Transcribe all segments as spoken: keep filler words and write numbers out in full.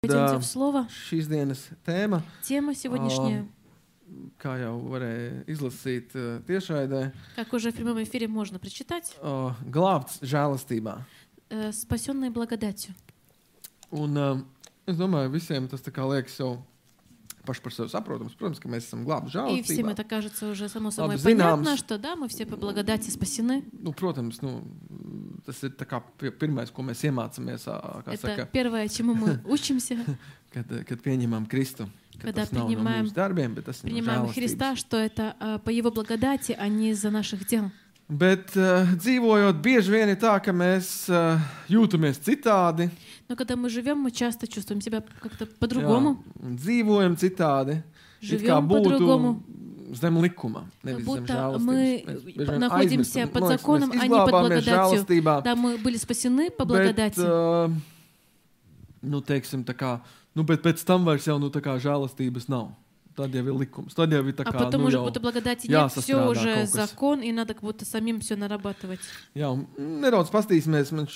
Пойдемте в слово. Šīs dienas tēma, Тема сегодняшняя, kā jau varēja izlasīt tiešraidē, как уже в прямом эфире можно прочитать, glābts žēlastībā. э, спасенные благодатью. Un uh, es domāju, visiem tas tā kā liekas jau paši par sevi saprotams. Protams, ka mēs esam glābti И всем žēlastībā. это кажется уже само собой Labi понятно, zināms. что да, мы все по благодати спасены. Nu, protams, nu, tas ir tā kā pi- pirmais, ko mēs iemācāmies, ā, kā Это saka, первое, чему мы учимся, kad, kad pieņemam Kristu. Kad Когда tas nav no принимаем- mūsu darbiem, bet tas ir no принимаем žēlastības. Христа, что это э, по Его благодати, а не из-за наших дел. Bet uh, dzīvojot, bieži vien ir tā, ka mēs uh, jūtamies citādi. Но когда мы живем, мы часто чувствуем себя как-то по-другому, Jā, un dzīvojam citādi. It kā живем būtu по-другому, zem likuma, как nevis zem будто žēlastības. мы Mēs bieži vien находимся aizmirstam, под man liekas, законом, mēs а не под izglābāmies благодатью. žēlastībā, Да, мы были спасены по bet, благодати. uh, nu, teiksim, tā kā, nu, bet pēc tam vairs jau, nu, tā kā žēlastības nav. Tad jau ir likums. Tad jau ir tā А kā, потом nu, уже jau, будто благодати jā, нет, все sastrādā уже kaut kas. закон, и надо как будто самим все нарабатывать. Jā, un nedaudz pastīsimies, man, š-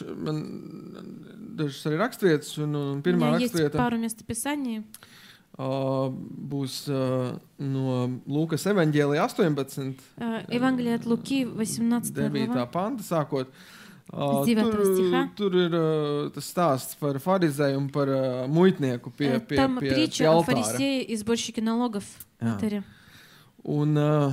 man dažas arī rakstvietas, un, un У pirmā меня есть rakstvieta пару местописаний. uh, būs uh, no Lūkas evaņģēlija astoņpadsmit. Э, Евангелие от Луки, восемнадцатая devītā глава. panta sākot. Uh, С девятого tur, стиха. tur ir uh, tas stāsts par farizēju un par uh, muitnieku pie, Э, pie, Там pie, pie притча о altāra. фарисее и сборщике налогов. Jā. алтаре. Un, uh,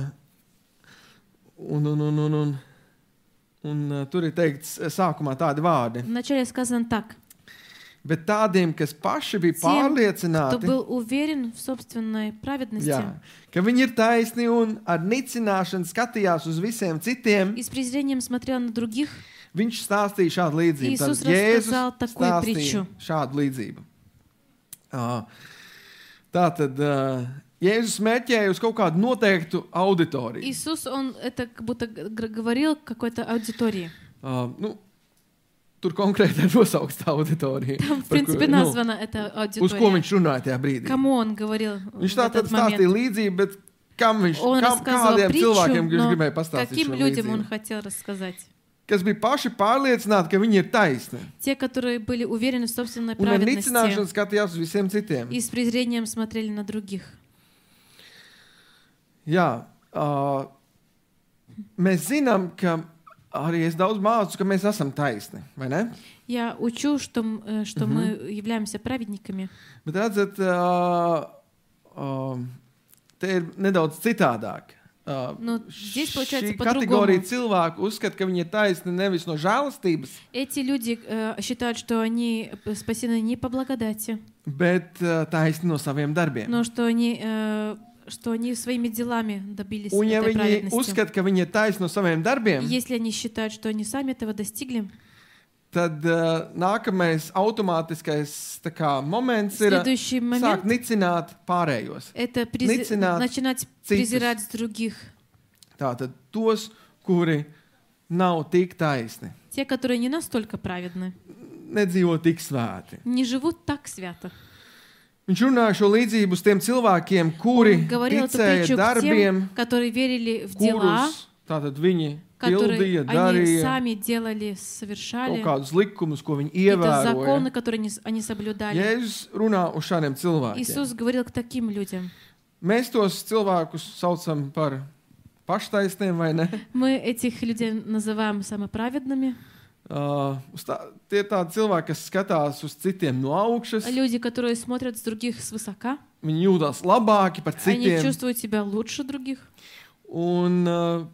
un, un, un, un, un, un uh, tur ir teikts uh, sākumā tādi vārdi. Вначале сказано так. Bet tādiem, kas paši bija Tiem, Кто pārliecināti, был уверен в собственной праведности jā, ka viņi ir taisni un ar nicināšanu skatījās uz visiem citiem, и с презрением смотрел на других, viņš stāstīja šādu līdzību. Иисус Tad Jēzus рассказал такую stāstīja притчу. šādu līdzību. Uh, Tātad uh, Jēzus mērķēja uz kaut kādu noteiktu auditoriju. Иисус, он это как будто г- г- говорил какой-то аудитории. Uh, nu, tur konkrēti ir nosaukta auditorija. Там, в par принципе, kuru- nu, названа эта uz ko аудитория. viņš runāja tajā brīdī. Кому он говорил Viņš в tā tad этот момент? stāstīja līdzību, bet kam viņš, Он kam, рассказывал kādiem притчу, cilvēkiem viņš но gribēja pastāstīt каким šo людям он līdzību? хотел рассказать? Kas bija paši pārliecināti, ka viņi ir taisni. Те, которые были уверены в собственной Un ar праведности nicināšanu skatījās uz visiem citiem. и с презрением смотрели на других. Jā, uh, mēs zinām, ka arī es daudz mācu, ka mēs esam taisni, vai ne? Я учу, что, м- э, что мы являемся праведниками. Bet redzat, uh, uh, te ir nedaudz citādāk. Uh, Но здесь получается šī по-другому. kategorija cilvēku uzskata, ka viņi ir taisni nevis no žēlastības, Эти люди э, считают, что они спасены не по благодати, bet uh, taisni no saviem darbiem. но что они, э, что они своими делами добились Un ja этой viņi праведности. uzskata, ka viņi ir taisni no saviem darbiem, Если они считают, что они сами этого достигли, tad uh, nākamais automātiskais tā kā, moments ir uh, следующий sākt момент nicināt pārējos. — это прези- Nicināt начинать citus. презирать других. Tātad tos, kuri nav tik taisni, Те, которые не настолько праведны, nedzīvo tik svēti. не живут так свято. Viņš runāja šo līdzību uz tiem cilvēkiem, kuri Он говорил эту ticēja притчу к darbiem, тем, которые верили в дела, kurus tātad viņi которые pildīja, они darīja сами делали, kaut совершали, kādus likumus, ko viņi какие-то законы, ievēroja. которые они, они соблюдали. Jēzus runā uz šādiem cilvēkiem. Иисус говорил к таким людям. Mēs tos cilvēkus saucam par paštaisniem, vai ne? Мы этих людей называем самоправедными. Uh, uz tā, tie ir tādi cilvēki, kas skatās uz citiem no augšas. Люди, которые смотрят с других свысока. Viņi jūtas labāki par Они citiem. чувствуют себя лучше других. Un uh,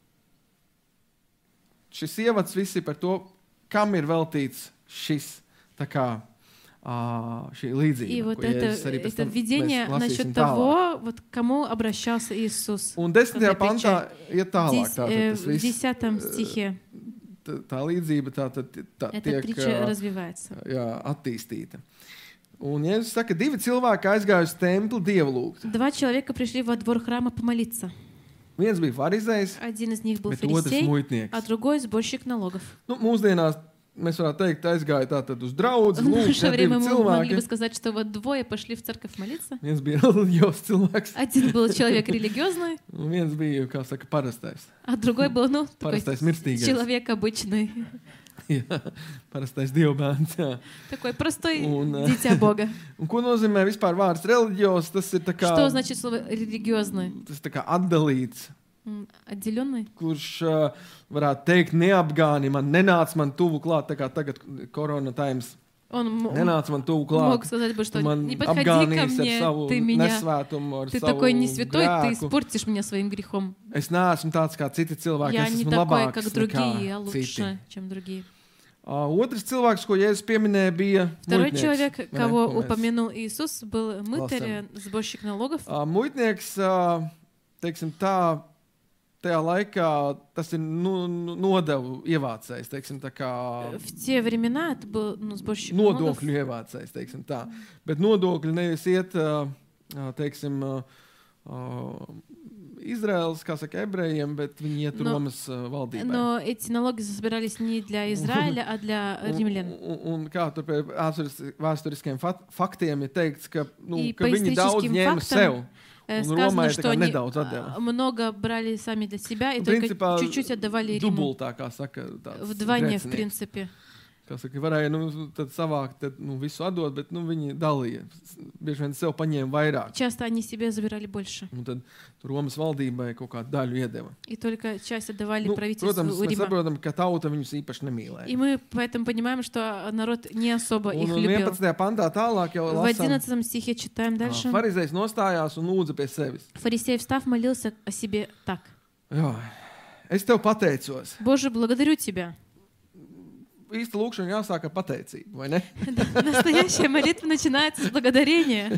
šis ievads viss ir par to, kam ir veltīts šis, tā kā, uh, šī līdzība. И вот ko это, Jēzus arī pēc это tam видение mēs lasīsim насчет tālāk. того, вот к кому обращался Иисус. Un desmitajā Kādā pantā iet tālāk. Здесь, Tātad э, tas в viss, десятом стихе tā, tā līdzība tā, tā, tā эта tiek притча uh, развивается. jā, attīstīta. Un Jēzus saka, divi cilvēki aizgāja uz templi dievu lūgt. Два человека пришли во двор храма помолиться. Viens bija farizējs, Один из них был bet otrs фарисей, muitnieks. а другой сборщик налогов. Nu, mūsdienās mēs varētu teikt, aizgāja tātad uz draudzi, В lūgt, наше ja, время divi мы могли cilvēki. бы сказать, что вот двое пошли в церковь молиться. Viens bija reliģios cilvēks, Один был человек религиозный, un viens bija, kā saka, parastais. а другой был, ну, такой Parastais mirstīgais. человек обычный. Jā, parastais dievbērns. Jā. Такой простой Un, ā, дитя Бога. Un ko nozīmē vispār vārds reliģios? Tas ir tā kā, Что значит слово религиозный? tas tā kā atdalīts, М, Отделенный? kurš uh, varētu teikt neapgāni, man nenāc man tuvu klāt, tā kā tagad korona times. Он м- Nenāc man tuvu мог klāt. сказать бы, что Man не подходи ко apgānīs ar мне, savu ты меня, nesvētumu, ar ты savu такой не святой, ты grēku. испортишь меня своим грехом. Es neesmu tāds kā citi cilvēki, Я es не esmu такой, labāks как nekā другие, а citi. лучше, чем другие. Uh, otrs cilvēks, ko Jēzus pieminēja, bija Второй muitnieks, человек, vai ne, кого ko mēs- упомянул Иисус, был мытарь, сборщик налогов. Uh, muitnieks, uh, teiksim tā, tajā laikā tas ir nu, nu, nodevu ievācējs, teiksim tā kā В те времена это был ну, сборщик налогов. nodokļu ievācējs, teiksim tā. Bet nodokļi nevis iet, uh, uh, teiksim, uh, uh, Izraels, kā saka, ebrejiem, bet viņi iet Но- Romas uh, valdībai. Но эти налоги собирались не для Израиля, а для Un, римлян. un, un kā tur pie vēsturis- vēsturiskiem fat- faktiem ir teikts, ka, nu, И ka по viņi daudz историческим ņēma фактам, sev. Э, Un Сказано, Romai tā что kā они nedaudz atdeva. а, много брали сами для себя и Un, только principā, чуть-чуть отдавали Риму. Dubultā, kā saka, tāds Вдвойне, в grēcinieks. принципе. Kā saka, varēja nu, tad savākt, tad, nu, visu atdot, bet nu, viņi dalīja. Bieži vien sev paņēma vairāk. Часто они себе забирали больше. Un tad tur Romas valdībai kaut kādu daļu iedeva. И только часть отдавали Nu, правительству protams, mēs Рима. saprotam, ka tauta viņus īpaši И nemīlēja. мы поэтому понимаем, что народ не особо Un их любил. vienpadsmitajā pantā tālāk jau В lasām, одиннадцатом стихе читаем дальше. farizējs nostājās un lūdza pie sevis. Фарисей, встав, молился о себе так. Jā, es tev pateicos. Боже, благодарю Тебя. Īsta lūkšana jāsāk ar pateicību, vai ne? Настоящая молитва начинается с благодарения.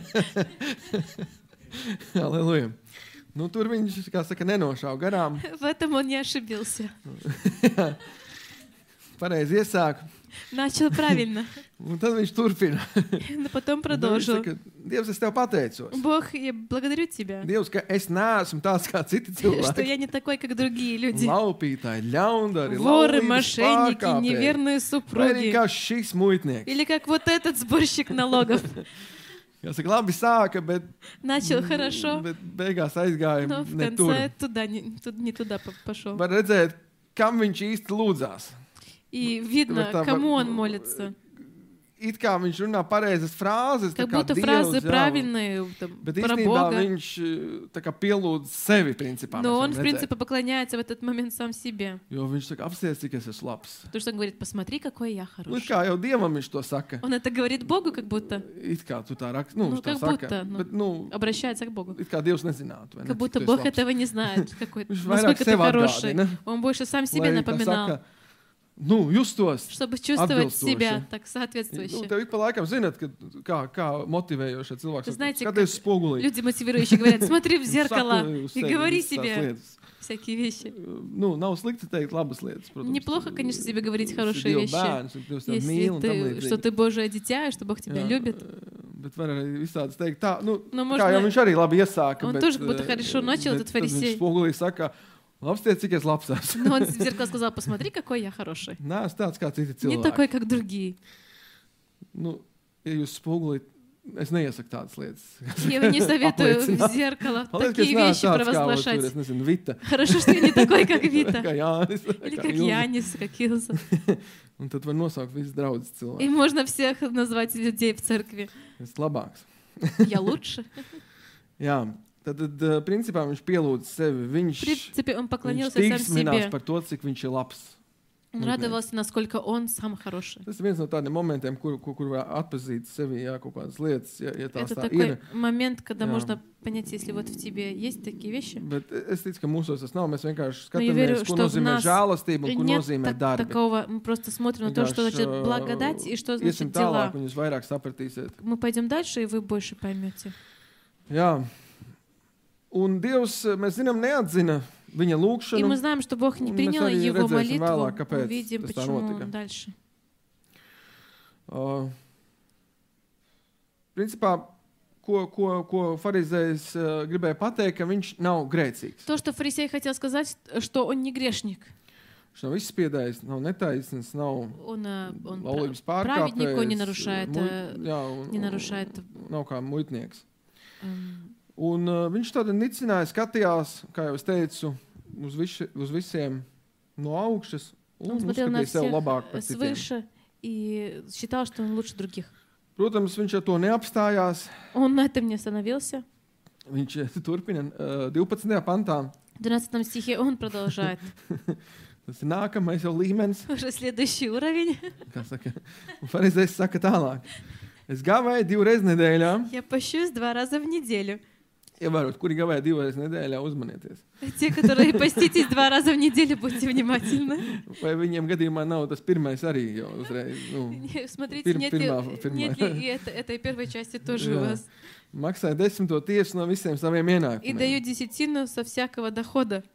Aleluja. Nu, tur viņš, kā saka, nenošāva garām. В этом он не ошибился. Pareizi iesāk. Начал правильно, Un tad viņš turpina. но потом Un tad viņš продолжил. saka, Dievs, es tev pateicos. Бог, я благодарю Тебя, Dievs, ka es neesmu tāds kā citi что cilvēki. я не такой, как другие люди. Laupītāji, ļaundari, Воры, laulības мошенники, pārkāpēji. неверные Vai arī супруги. kā šis muitnieks. Или как вот этот сборщик налогов. Jāsaka, labi sāka, bet, Начал хорошо, bet beigās aizgāja но в ne tur. конце туда, не, тут- не туда по- пошел. Var redzēt, kam viņš īsti lūdzās. И видно, Там, кому вот, он молится. It kā viņš runā pareizas frāzes, tā Как kā будто Dievs, фразы jā. правильные там, Bet про īstenībā Бога. viņš eh, tā kā pielūdz sevi, principā. Но mēs он, varam в redzēt. принципе, поклоняется в этот момент сам себе. Jo viņš saka, apsties, cik es esmu labs. Потому что он говорит, посмотри, какой я Nu, it хороший. kā jau Dievam viņš to saka. Он это говорит Богу, как будто It kā tu tā raksti, nu, Nu, viņš tā как saka. будто, nu. Bet, nu, обращается к Богу. it kā Dievs nezinātu. vai ne, Как cik будто tu esi Бог labs. этого не знает, какой, Viņš vairāk насколько ты sev хороший. atgādina. Он больше сам себе Lai tā напоминал, saka, nu, justos. чтобы чувствовать atbilstoši. себя так Nu, соответствующе. tev ik pa laikam zināt, ka, kā, kā motivējošie cilvēki. Вы знаете, Skaties uz spogulī. Люди мотивирующие говорят, смотри в зеркало Saku uz и sevi говори visas tās себе lietas. всякие вещи. Nu, nav slikti teikt labas lietas, protams. Неплохо, конечно, себе говорить Tu esi хорошие Dieva вещи. bērns, un Dievs tev mīl Если un tam ты, līdzīgi. что ты Божие дитя, и что Бог тебя Jā, любит. Bet var arī visādi teikt tā, nu, Nu, kā jau можно- viņš arī labi iesāka. Он bet, тоже как будто eh, хорошо начал, bet этот tad фарисей. Viņš spogulī saka, labsties, cik es labs esmu. Но он в зеркало сказал, посмотри, какой я хороший. Nē, es tāds kā citi Не cilvēki. такой, как другие. Nu, ja jūs spogulī, es neiesaku tādas lietas. Я не советую в Apliecināt. зеркало Paldies, ka es такие neesmu вещи tāds kā, ot, tur, провозглашать. es nezinu, Vita. Хорошо, что я не такой, как Kā Вита. Jānis. Или kā как Ilze. Янис, как Илза. Un tad var nosaukt visus draugus И cilvēkus. можно всех назвать людей в церкви. Es labāks. Я лучше. Jā, tad, tad eh, principā viņš pielūdz sevi. В Viņš, принципе, он viņš поклонился сам tīksminās себе. par to, cik viņš ir labs. Он радовался, насколько он сам хороший. Tas ir viens no tādiem momentiem, kur, kur, kur var atpazīt sevi, jā, kaut kādas lietas, ja, ja tās Это tā такой ir. момент, когда Jā. можно понять, если вот в тебе есть такие вещи. Bet es ticu, ka mūsos tas nav. Mēs vienkārši Но я верю, skatāmies, ko что в nozīmē нас žēlastība un ko Нет nozīmē так- darbi. такого. Мы просто смотрим на то, что значит Vienkārši, благодать и что ā, iesim значит дела. tālāk, un jūs vairāk sapratīsiet. Мы пойдем дальше, и вы больше поймете. Jā. Un Dievs, mēs zinām, neatzina viņa И lūgšanu. мы знаем, что Бог не мы принял смотри, его redzēsim молитву. vēlāk, kāpēc Увидим, tas tā почему notika. дальше. Uh, principā, ko, ko, ko farizējs uh, gribēja pateikt, ka viņš nav grēcīgs. То, что фарисей хотел сказать, что он не грешник. Viņš nav izspiedējis, nav netaisnīgs, nav Он, э, он пра- laulības праведник, он не pārkāpējs, нарушает, muit- э, jā, un, не нарушает. nav kā muitnieks. эм, Un uh, viņš tādu nicināja, skatījās, kā jau es teicu, uz, visi, uz visiem no augšas Он смотрел на всех свыше и считал, что он лучше других. Protams, viņš ar to neapstājās. Он на этом не остановился. Viņš turpina uh, divpadsmitajā pantā. В двенадцатом стихе он продолжает. Tas ir nākamais jau līmenis. Уже следующий уровень. Kā saka, un farizējs saka tālāk. Es gavēju divreiz nedēļā. Я пощусь два раза в неделю. Ievērot, kuri gavēja divreiz nedēļā, uzmanieties. Те, которые поститесь два раза в неделю, будьте внимательны. Vai viņiem gadījumā nav tas pirmais arī jau uzreiz? Nu, Смотрите, пир, нет, pirmā, ли, pirmā. нет ли и это, этой первой части тоже Jā. у вас. Maksāja desmito tiesu no visiem saviem И ienākumiem. даю десятину со всякого дохода.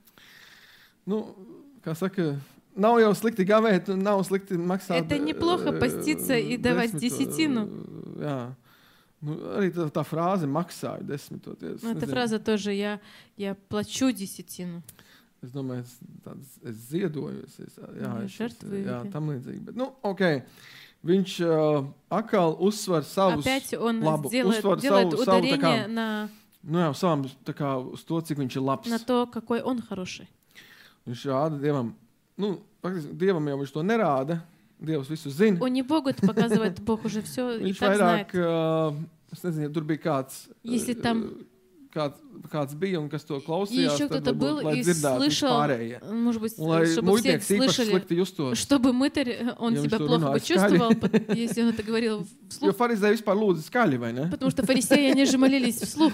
Nu, kā saka, nav jau slikti gavēt, nav slikti maksāt. Это неплохо поститься и давать desmito, десятину. Jā. Nu, arī tā, tā frāze maksāja desmito tiesu. Но эта фраза тоже я, я плачу десятину. Es domāju, es, tāds, es ziedoju, es, es, jā, Jā, es, žertvoju, jā, jā. tam līdzīgi. Bet, nu, ok. Viņš uh, atkal uzsver savus, Опять он labu, делает, uzsver делает savu, savu tā ударение kā, на, nu jā, savam, tā kā uz to, cik viņš ir labs. на то, какой он хороший. Viņš rāda Dievam, nu, faktiski Dievam jau viņš to nerāda, Dievs visu zina. Он не Богу это показывает, Бог уже все и Viņš так знает. vairāk, uh, es nezinu, ja tur bija kāds, Если uh, там kāds, kāds bija un kas to и klausījās, еще tad кто-то varbūt, был lai и dzirdētu слышал, vispārējie. может быть, Un lai чтобы все muitnieks īpaši слышали, slikti justos. чтобы мытарь, он Ja viņš себя to плохо runāja бы чувствовал, по- если он это говорил Jo вслух, farizēji vispār lūdza skaļi, vai ne? потому что фарисеи, они же молились вслух.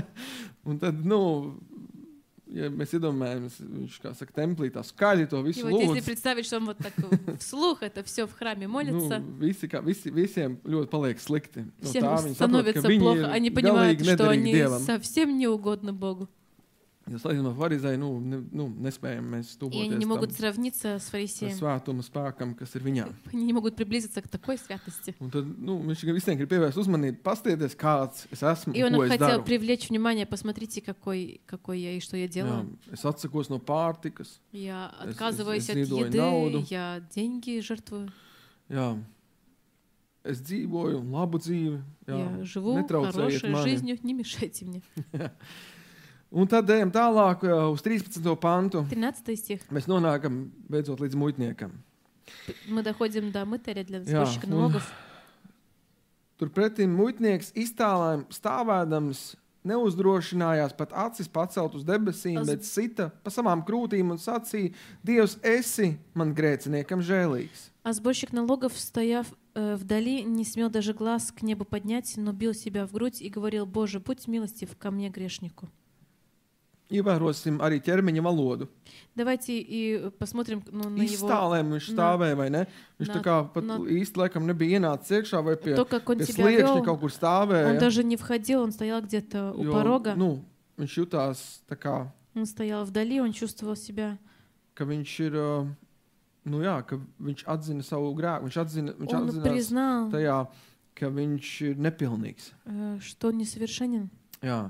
Un tad, nu, ja mēs iedomājamies, viņš, kā saka, templī tā skaļi to И visu вот если lūdz. представить, что он вот так вслух это все в храме молится, Nu, visi, kā, visi, visiem ļoti paliek slikti. No всем tā viņi saprot, становится ka viņi плохо, они ir понимают, galīgi что nederīgi они Dievam. совсем не угодны Богу. Ja salīdzinām ar farizēju, nu, ne, nu, nespējam mēs И они не tuvoties могут tam сравниться с фарисеем. svētuma spēkam, kas ir viņā. Они не могут приблизиться к такой святости. Un tad, nu, viņš tikai visiem grib pievērst uzmanību, pastieties, kāds es esmu И un он ko es хотел daru. привлечь внимание, посмотрите, какой, какой я и что я Jā, делаю. es atsakos no pārtikas. Я Es- отказываюсь es от ziedoju еды, naudu. я деньги жертвую, Jā. Es dzīvoju labu dzīvi. Jā. я живу Netraucējiet хорошей mani. жизнью, не mешайте мне. Un tad ejam tālāk uh, uz trīspadsmito pantu. тринадцатый стих. Mēs nonākam beidzot līdz muitniekam. Мы доходим до мытаря для Jā, сборщика un налогов. turpretim muitnieks iztālēm stāvēdams neuzdrošinājās pat acis pacelt uz debesīm, Az- bet sita pa savām krūtīm un sacīja: Dievs, esi man grēciniekam žēlīgs. А сборщик налогов, стояв э, вдали, не смел даже глаз к небу поднять, но бил себя в грудь и говорил: «Боже, будь милостив ко мне, грешнику». Ievērosim arī ķermeņa valodu. Давайте и посмотрим ну, на его... Izstālēm viņš stāvēja, vai ne? Viņš na- tā kā pat na- īsti laikam nebija ienācis iekšā vai pie, То, как он pie себя sliekšņa вел, kaut kur он stāvēja. даже не входил, он стоял где-то у Jo, порога. nu, viņš jutās tā kā, Он стоял вдали, он чувствовал себя... ka viņš ir, uh, nu jā, ka viņš atzina savu grēku. Viņš atzina, viņš Он atzinās признал, tajā, ka viņš ir nepilnīgs. э, что он несовершенен. Jā.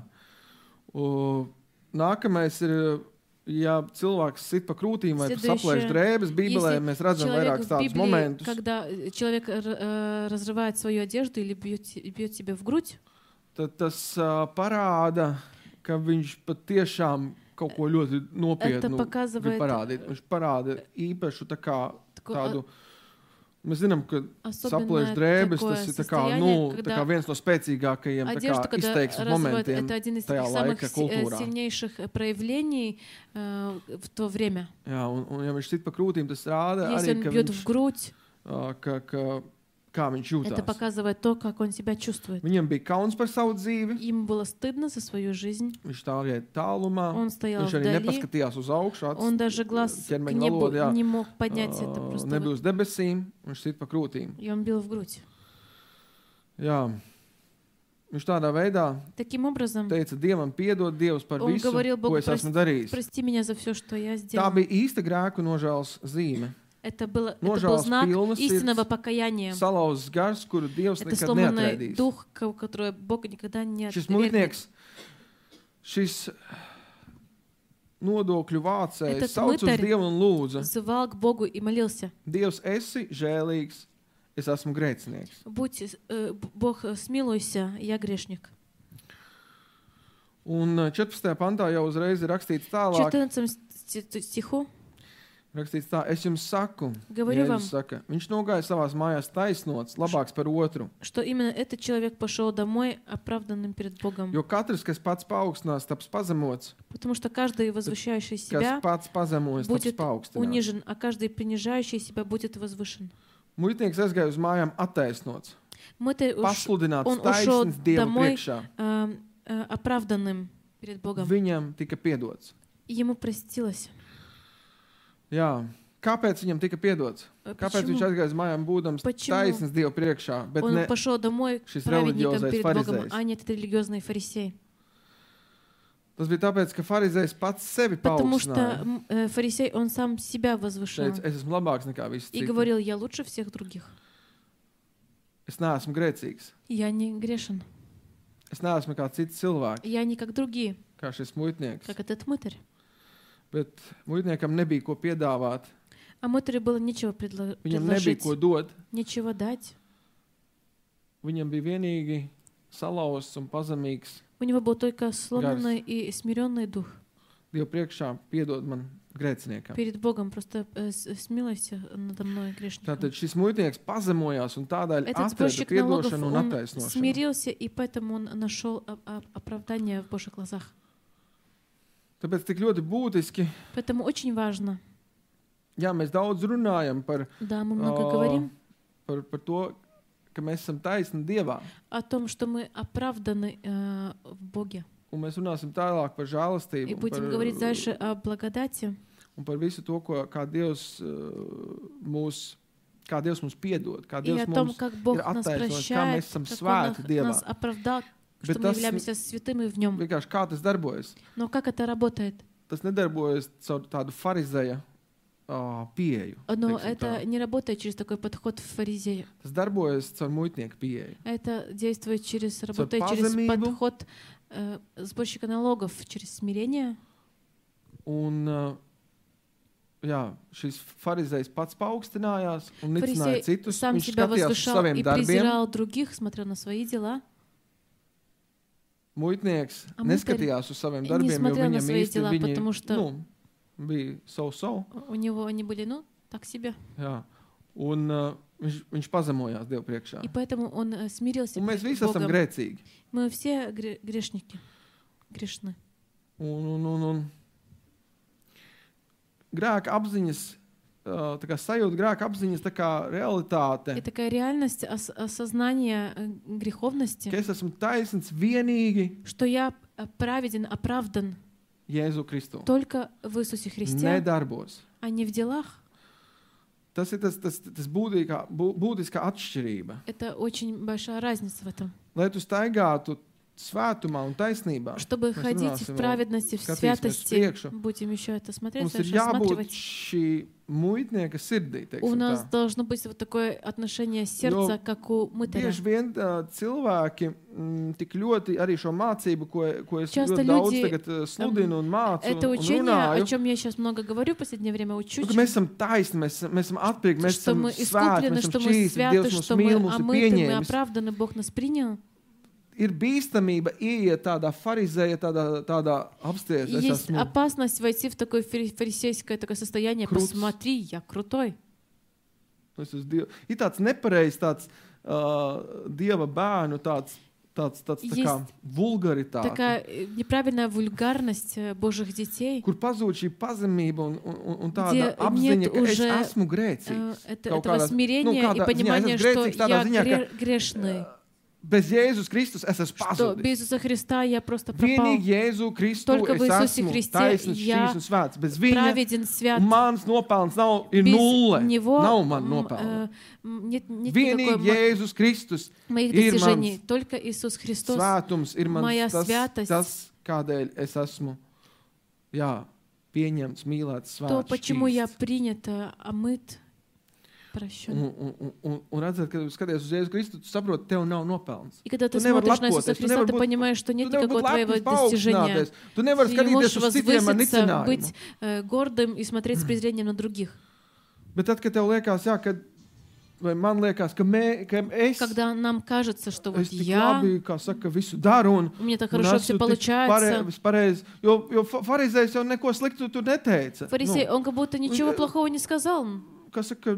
U, nākamais ir, ja cilvēks sit pa krūtīm vai Следующее, saplēš drēbes, Bībelē если mēs redzam Человек vairākus в tādus Библии, momentus. когда человек р- э, разрывает свою одежду или бьет, бьет себя в грудь, Tad tas uh, parāda, ka viņš patiešām kaut ko ļoti это nopietnu grib показывает parādīt. Viņš parāda īpašu tā kā такое tādu. Mēs zinām, ka особенное saplēš drēbes, такое tas ir tā kā, состояние, nu, tā когда kā viens no spēcīgākajiem tā одежда, kā когда izteiksmes разводят, momentiem это один из tajā таких самых laika си- э, kultūrā. сильнейших э, проявлений э, в то время. Jā, un, un ja viņš sit pa krūtīm, tas rāda Если arī, он ka бьет viņš, в грудь, uh, ka, ka, kā viņš это jūtās. показывает то, как он себя чувствует. Viņam bija kauns par savu dzīvi, Ему было стыдно за свою жизнь. viņš stāvēja tālumā, Он стоял viņš arī вдали. nepaskatījās uz augšu, Он даже глаз к ķermeņa небу valodu, jā. не мог поднять. Это Uh, просто nebija вот. uz debesīm, viņš sit pa krūtīm. И он бил в грудь. Jā. Viņš tādā veidā Таким образом, teica Dievam, piedod Dievs par Он visu, говорил Богу, ko es esmu darījis. прости меня за все, что я Tā сделал. bija īsta grēku nožēlas zīme. Это, было, это был Nožēlas знак pilnas истинного sirds, покаяния. salauzts gars, kuru Dievs Это nekad сломанный neatradīs. дух, ко- который Бог никогда не Šis отвергнет. muitnieks, šis nodokļu vācējs Этот sauc uz мытарь Dievu un lūdza: Взывал к Богу и молился. Dievs, esi žēlīgs, es esmu grēcinieks. Будь, э, Б- Бог, э, смилуйся, я грешник. Un četrpadsmitajā pantā jau uzreiz ir rakstīts В tālāk, четырнадцатом сти- стиху Rakstīts tā, es jums saku, Говорю вам, Jēzus saka, viņš nogāja savās mājās taisnots, labāks par otru. что именно этот человек пошел домой оправданным перед Богом. Jo katrs, kas pats paaugstinās, taps pazemots, Потому что каждый возвышающий kas себя pats pazemojas, taps будет paaugstināts. унижен, а каждый принижающий себя будет возвышен. Muitnieks aizgāja uz mājām attaisnots, Мы-то уж, pasludināts он ушел taisns Dieva домой priekšā. э, э, оправданным перед Богом. Viņam tika piedots. Ему простилось. Jā. Kāpēc viņam tika piedots? Э, Kāpēc viņš Почему? aizgāja uz mājām būdams Почему? taisns Dieva priekšā, bet Он ne пошел домой šis праведником reliģiozais перед Богом, farizējs? а не этот религиозный фарисей. Tas bija tāpēc, ka farizējs pats sevi Потому что paaugstināja. м, э, фарисей, он сам себя возвышал Teica, es esmu labāks nekā visi и citi. говорил, я лучше всех других. Es neesmu grēcīgs. Я не грешен. Es neesmu kā citi cilvēki, Я не как другие, kā šis muitnieks. как этот мытарь. Bet muitniekam nebija ko piedāvāt. А мытарю было нечего предло- Viņam nebija предложить, ko dot. нечего дать. Viņam bija vienīgi salauzts un pazemīgs. У него был только сломленный и смиренный дух Dievu priekšā piedod man grēciniekam. перед Богом. Просто э, с- смилуйся надо мной, грешником. Tātad šis muitnieks pazemojās un tādēļ Этот atrada сборщик налогов, piedošanu un он attaisnošanu. смирился, и поэтому он нашел оп- оп- оправдание в Божьих глазах. Tāpēc tik ļoti būtiski, Поэтому очень важно, jā, mēs daudz runājam par, да, мы много О, говорим par, par to, ka mēs esam taisni Dievā. о том, что мы оправданы э, в Боге. Un mēs runāsim tālāk par žēlastību И un будем par, говорить дальше о благодати un par visu to, ko, kā Dievs uh, mūs, kā Dievs mums piedod, kā и Dievs о том, mums как Бог ir нас attaisnojis, kā прощает, mēs esam как Он svēti нас- Dievā. нас оправдал, что Bet мы tas являемся святыми в Нем. vienkārši kā tas darbojas. Но как это работает? Tas nedarbojas caur tādu farizēja uh, pieeju. Но teiksim это tā. не работает через такой подход фаризея. Tas darbojas caur muitnieku pieeju. Это действует через, работает через паземību. подход э, сборщика налогов, через смирение. Un, uh, jā, šis farizējs pats paaugstinājās un nicināja Фарисей citus. сам Viņš себя skatījās uz возвышал saviem и darbiem. презирал других, смотрел на свои дела. Muitnieks A muiteri neskatījās uz saviem не darbiem, jo смотрел на viņam свои īsti дела, viņi потому что- nu, bija so-so. У него они были, ну, так себе. Jā. Un uh, viņš, viņš pazemojās Dievu priekšā. И поэтому он э, смирился Un mēs перед visi esam Богом. grēcīgi. Мы все гре- грешники, грешны. Un, un, un, un grēka apziņas, uh, tā kā sajūta grēka apziņas tā kā И realitāte, такая реальность ос- осознания э, греховности, ka es esmu taisns vienīgi что я э, праведен, оправдан Jēzu Kristu. только в Иисусе Христе, Nedarbos. а не в делах. Tas ir tas, tas, tas būtīgā, bū, būtiskā atšķirība. Это очень большая разница в этом. Lai tu staigātu svētumā un taisnībā, Чтобы mēs ходить runāsim в vēl, праведности, в skatīsimies святости, priekšu. будем еще это смотреть, Mums ir дальше jābūt осматривать. šī muitnieka sirdī. У teiksim нас tā. должно быть вот такое отношение сердца, как у мытаря. Bieži vien uh, cilvēki mm, tik ļoti arī šo mācību, ko, ko es Часто ļoti daudz люди, tagad uh, sludinu un mācu Это un, un учение, о runāju. чем я сейчас много говорю в последнее время, учусь, Nu, ka mēs esam taisni, mēs, esam- mēs esam atpirkti, mēs что esam мы svēti, искуплены, mēs что esam мы šķīsti, святы, Dievs mūs что мы mīl, mūs ir омыты, мы pieņēmis. оправданы, Бог нас принял. Ir bīstamība ieiet tādā farizēja, tādā, tādā apsties. Es Есть esmu опасность войти в такое фари- фарисейское такое состояние. Крут. Посмотри, я крутой. Es esmu Diev... Ir tāds nepareizs, tāds uh, Dieva bērnu, tāds, tāds, tāds tā kā Есть vulgaritāte, Такая э, неправильная вульгарность э, Божьих детей. kur pazūd šī pazemība un, un, un tāda Где apziņa, нет ka es уже, esmu grēcīgs. Э, Это, Kaut этого kādā- смирения ну, и kādā ziņā понимания, es esmu что grēcīgs tādā я ziņā, ka, гре- грешный. Bez Jēzus Kristus es esmu Что pazudis. без Иисуса Христа я просто пропал. Vienīgi Jēzu Kristu Только в es Иисусе esmu Христе taisns, я šīs un svēts. Bez viņa Праведен, свят. mans nopelns nav, ir Без nulle. него Nav man м, nopelna. э, м, нет, нет Vienīgi никакой мо- Jēzus Kristus моих ir достижений. mans Только Иисус Христос. svētums, ir Моя mans tas, святость. tas, kādēļ es esmu, jā, pieņemts, mīlēts, То, svēts, почему я šķīsts. принят, э, омыт, Un, прощен. un, un, un, un redzēt, kad tu skaties uz Jēzu Kristu, tu saproti, tev nav nopelns. И когда ты Tu nevari смотришь на Иисуса lepoties, tu Христа, nevari ты būt- понимаешь, что Tu нет nevari никакого būt твоего lepns, достижения. paaugstināties. Tu nevari Ты не можешь skatīties uz citiem ar возвыситься, nicinājumu. быть э, гордым и смотреть с презрением на других. Bet tad, kad tev liekas, jā, ka vai man liekas, ka, mē, ka es, когда нам кажется, что вот es tik я, labi, kā saka, visu daru un, у меня так un хорошо esmu все tik получается. pare- pareizi, jo, jo fa- farizējs jau neko sliktu tur neteica. Фарисей, он как будто ничего плохого не сказал. Kas saka,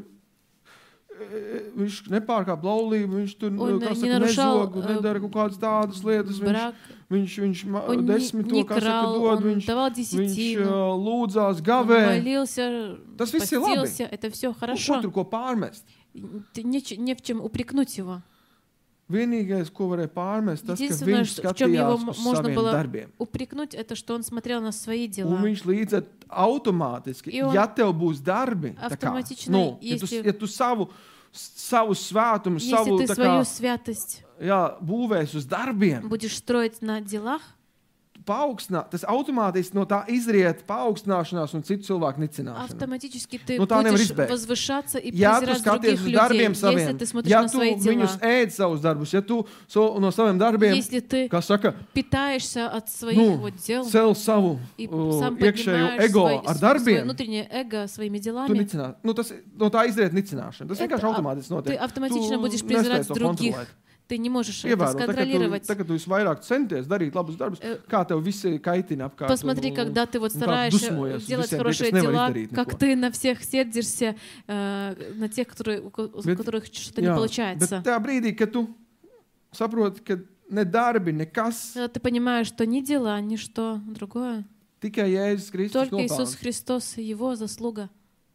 e, viņš nepārkāp laulību, viņš tur, Un kā не saka, нарушал, nezog, э, nedara kaut kādas tādas lietas. Viņš, Брак, viņš, viņš ma- он не, desmito, не kā saka, крал, dod, он viņš, давал viņš десятину, uh, lūdzās, он gavē. молился, Tas viss ir labi. постился. Это все Ko, ko хорошо. tur ko pārmest? Ты Не, ч- не в чем упрекнуть его. Vienīgais, ko varēja pārmest, tas, ka Единственное, viņš что- в чем его skatījās м- uz можно saviem было darbiem. упрекнуть, это что он смотрел на свои Un дела. viņš līdz ar automātiski, И он ja tev būs darbi, tā kā, автоматично, nu, ja, tu, если- ja tu savu, savu svētumu, Если savu ты tā свою kā, святость jā, būvēs uz darbiem, будешь строить на делах, paaugstināt, tas automātiski no tā izriet paaugstināšanās un citu cilvēku nicināšana. автоматически ты Ну, tā nevar будешь izbēgt. возвышаться и Ja tu презирать skaties других uz людей. darbiem Если saviem, ты смотришь ja на tu свои viņus дела, ēd savus darbus, ja tu so, no saviem darbiem, если ты kā saka, питаешься от своих nu, вот дел cel savu и uh, сам iekšējo поднимаешь ego свой- ar свое darbiem, внутреннее эго своими tu делами, nicināt. Nu, tas, no tā izriet nicināšana. Tas Это vienkārši ав- automātiski notiek. ты автоматично Tu будешь nespēj презирать to других. kontrolēt. Ты не можешь это Ievēro, tagad tu, сконтролировать. tagad tu esi vairāk centies darīt labus darbus, Э, kā tev visi kaitina apkārt. Посмотри, un- когда ты вот un kā стараешься dusmojies uz делать visiem, tie, хорошие kas nevar дела, izdarīt как neko. ты на всех сердишься, э, на тех, которые, у ко- у Bet- которых что-то не Jā, получается. bet tajā brīdī, kad tu saproti, ka ne darbi, nekas, Когда ты понимаешь, что ни дела, ни что другое, tikai Jēzus Kristus только Иисус nopelns. Христос, Его заслуга.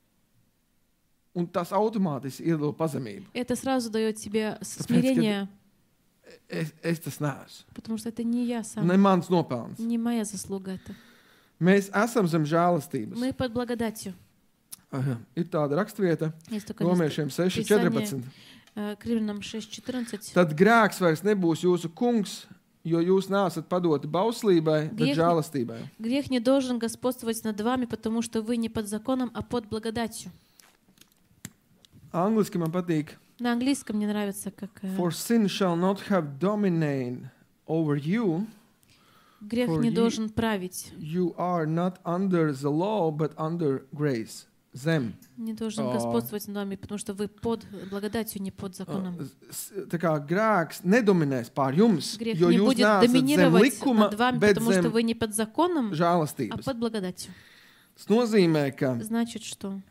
Un tas automātiski iedod pazemību. Это сразу дает тебе kad- смирение, Es, es tas neesmu. потому что это не я сам, Ne mans nopelns. не моя заслуга это. Mēs esam zem žēlastības. Мы под благодатью. Aha, ir tāda rakstvieta, Есть такое место, Romiešiem seši Писание. četrpadsmit. э, к Римлянам шесть четырнадцать. Tad grēks vairs nebūs jūsu kungs, jo jūs neesat padoti bauslībai, bet Grieh- žēlastībai. Грех не должен господствовать над вами, потому что вы не под законом, а под благодатью. Angliski man patīk. На английском мне нравится, как э, For sin shall not have dominate over you. грех for не ye- должен править, You are not under the law, but under grace. Zem. не должен О. господствовать над вами, потому что вы под благодатью, не под законом. S- Tā kā grēks nedominēs pār jums, Грех jo не jūs будет neesat zem доминировать likuma, над вами, bet потому что zem вы не под законом, а žēlastības. под благодатью. Tas nozīmē, ka Значит, что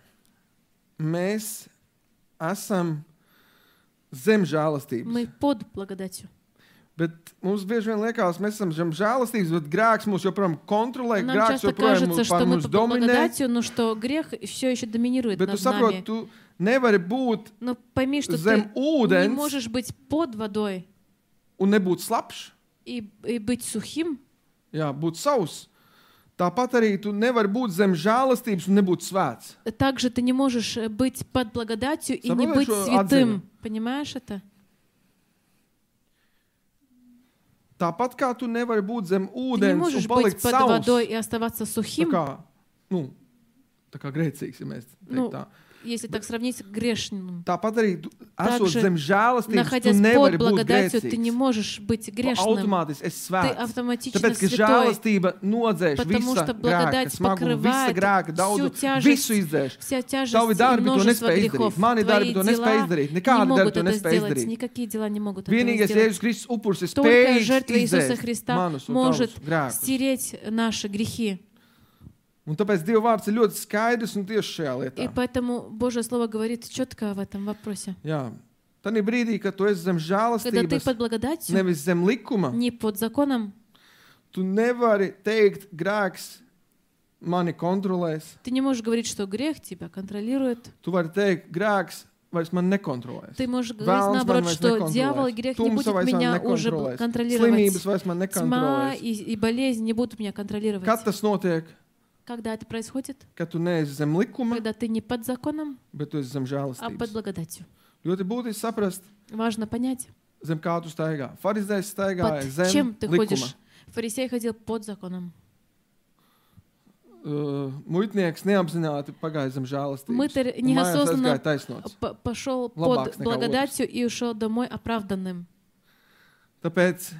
mēs esam zem žēlastības. мы под благодатью. Bet mums bieži vien liekas, mēs esam zem žēlastības, bet grēks mūs joprojām kontrolē, Нам grēks часто joprojām кажется, mūs- что pār мы mums под dominē. благодатью, но что грех все еще доминирует Bet tu над saproti, нами. tu nevari būt Но пойми, что zem ты не ūdens можешь быть под водой un nebūt slapjš, и, и быть сухим, jā, būt savs. Tāpat arī tu nevari būt zem žēlastības un nebūt svēts. также ты не можешь э, быть под благодатью и не Забыла, быть что святым. отзывы? Понимаешь это? Tāpat kā tu nevari būt zem Ты не ūdens un можешь быть palikt под savs. водой и оставаться Tā сухим, kā, nu, tā kā grēcīgs, ja mēs Ну, teiktu tā. если так сравнить с грешным. Tāpat arī, tu, esot Также, zem žēlastības, tu находясь под nevari būt благодатью, ты не grēcīgs. можешь быть Tu грешным. automātiski esi Ты svēts. автоматично Tāpēc, ka святой, žēlastība nodzēš потому visa что grēka благодать smagumu, visa покрывает grēka daudzu, всю тяжесть, visu izdzēš. вся тяжесть Tavi и darbi to множество nespēj грехов. izdarīt. Mani Твои darbi to nespēj дела izdarīt. не Nekādi darbi могут to это nespēj сделать. izdarīt. Никакие дела не могут этого Vienīgais сделать. Jēzus Kristus upuris ir Только spējīgs жертва Иисуса izdzēst Христа manus un может tavus grēkus. стереть наши грехи. Un tāpēc Dieva vārds ir ļoti skaidrs un tieši šajā И lietā. поэтому Божье Слово говорит четко в этом вопросе. Jā. Tad ir brīdī, kad tu esi zem Когда ты žēlastības, под благодатью, nevis zem likuma, не под законом, tu nevari teikt, grēks mani kontrolēs. ты не можешь говорить, что грех тебя контролирует. Tu vari teikt, grēks vairs man nekontrolēs. Ты можешь говорить Vēlns man наоборот, vairs что дьявол и nekontrolēs. грех не Tumsa будет vairs man меня уже nekontrolēs. контролировать. Slimības vairs man Тьма nekontrolēs. и, и болезнь не будут меня контролировать. Kad tas notiek, Когда это происходит? kad tu neesi zem likuma, Когда ты не под законом, bet tu esi zem а под žēlastības? благодатью. Ļoti būtiski saprast, Важно понять, zem kā tu staigā. Farizējs staigāja под zem чем ты likuma. ходишь. Фарисей ходил под законом. Uh, muitnieks neapzināti pagāja zem žēlastības. Мытарь Un mājās неосознанно aizgāja taisnots. П- Пошел Labāks под nekā благодатью и ушел домой оправданным. Tāpēc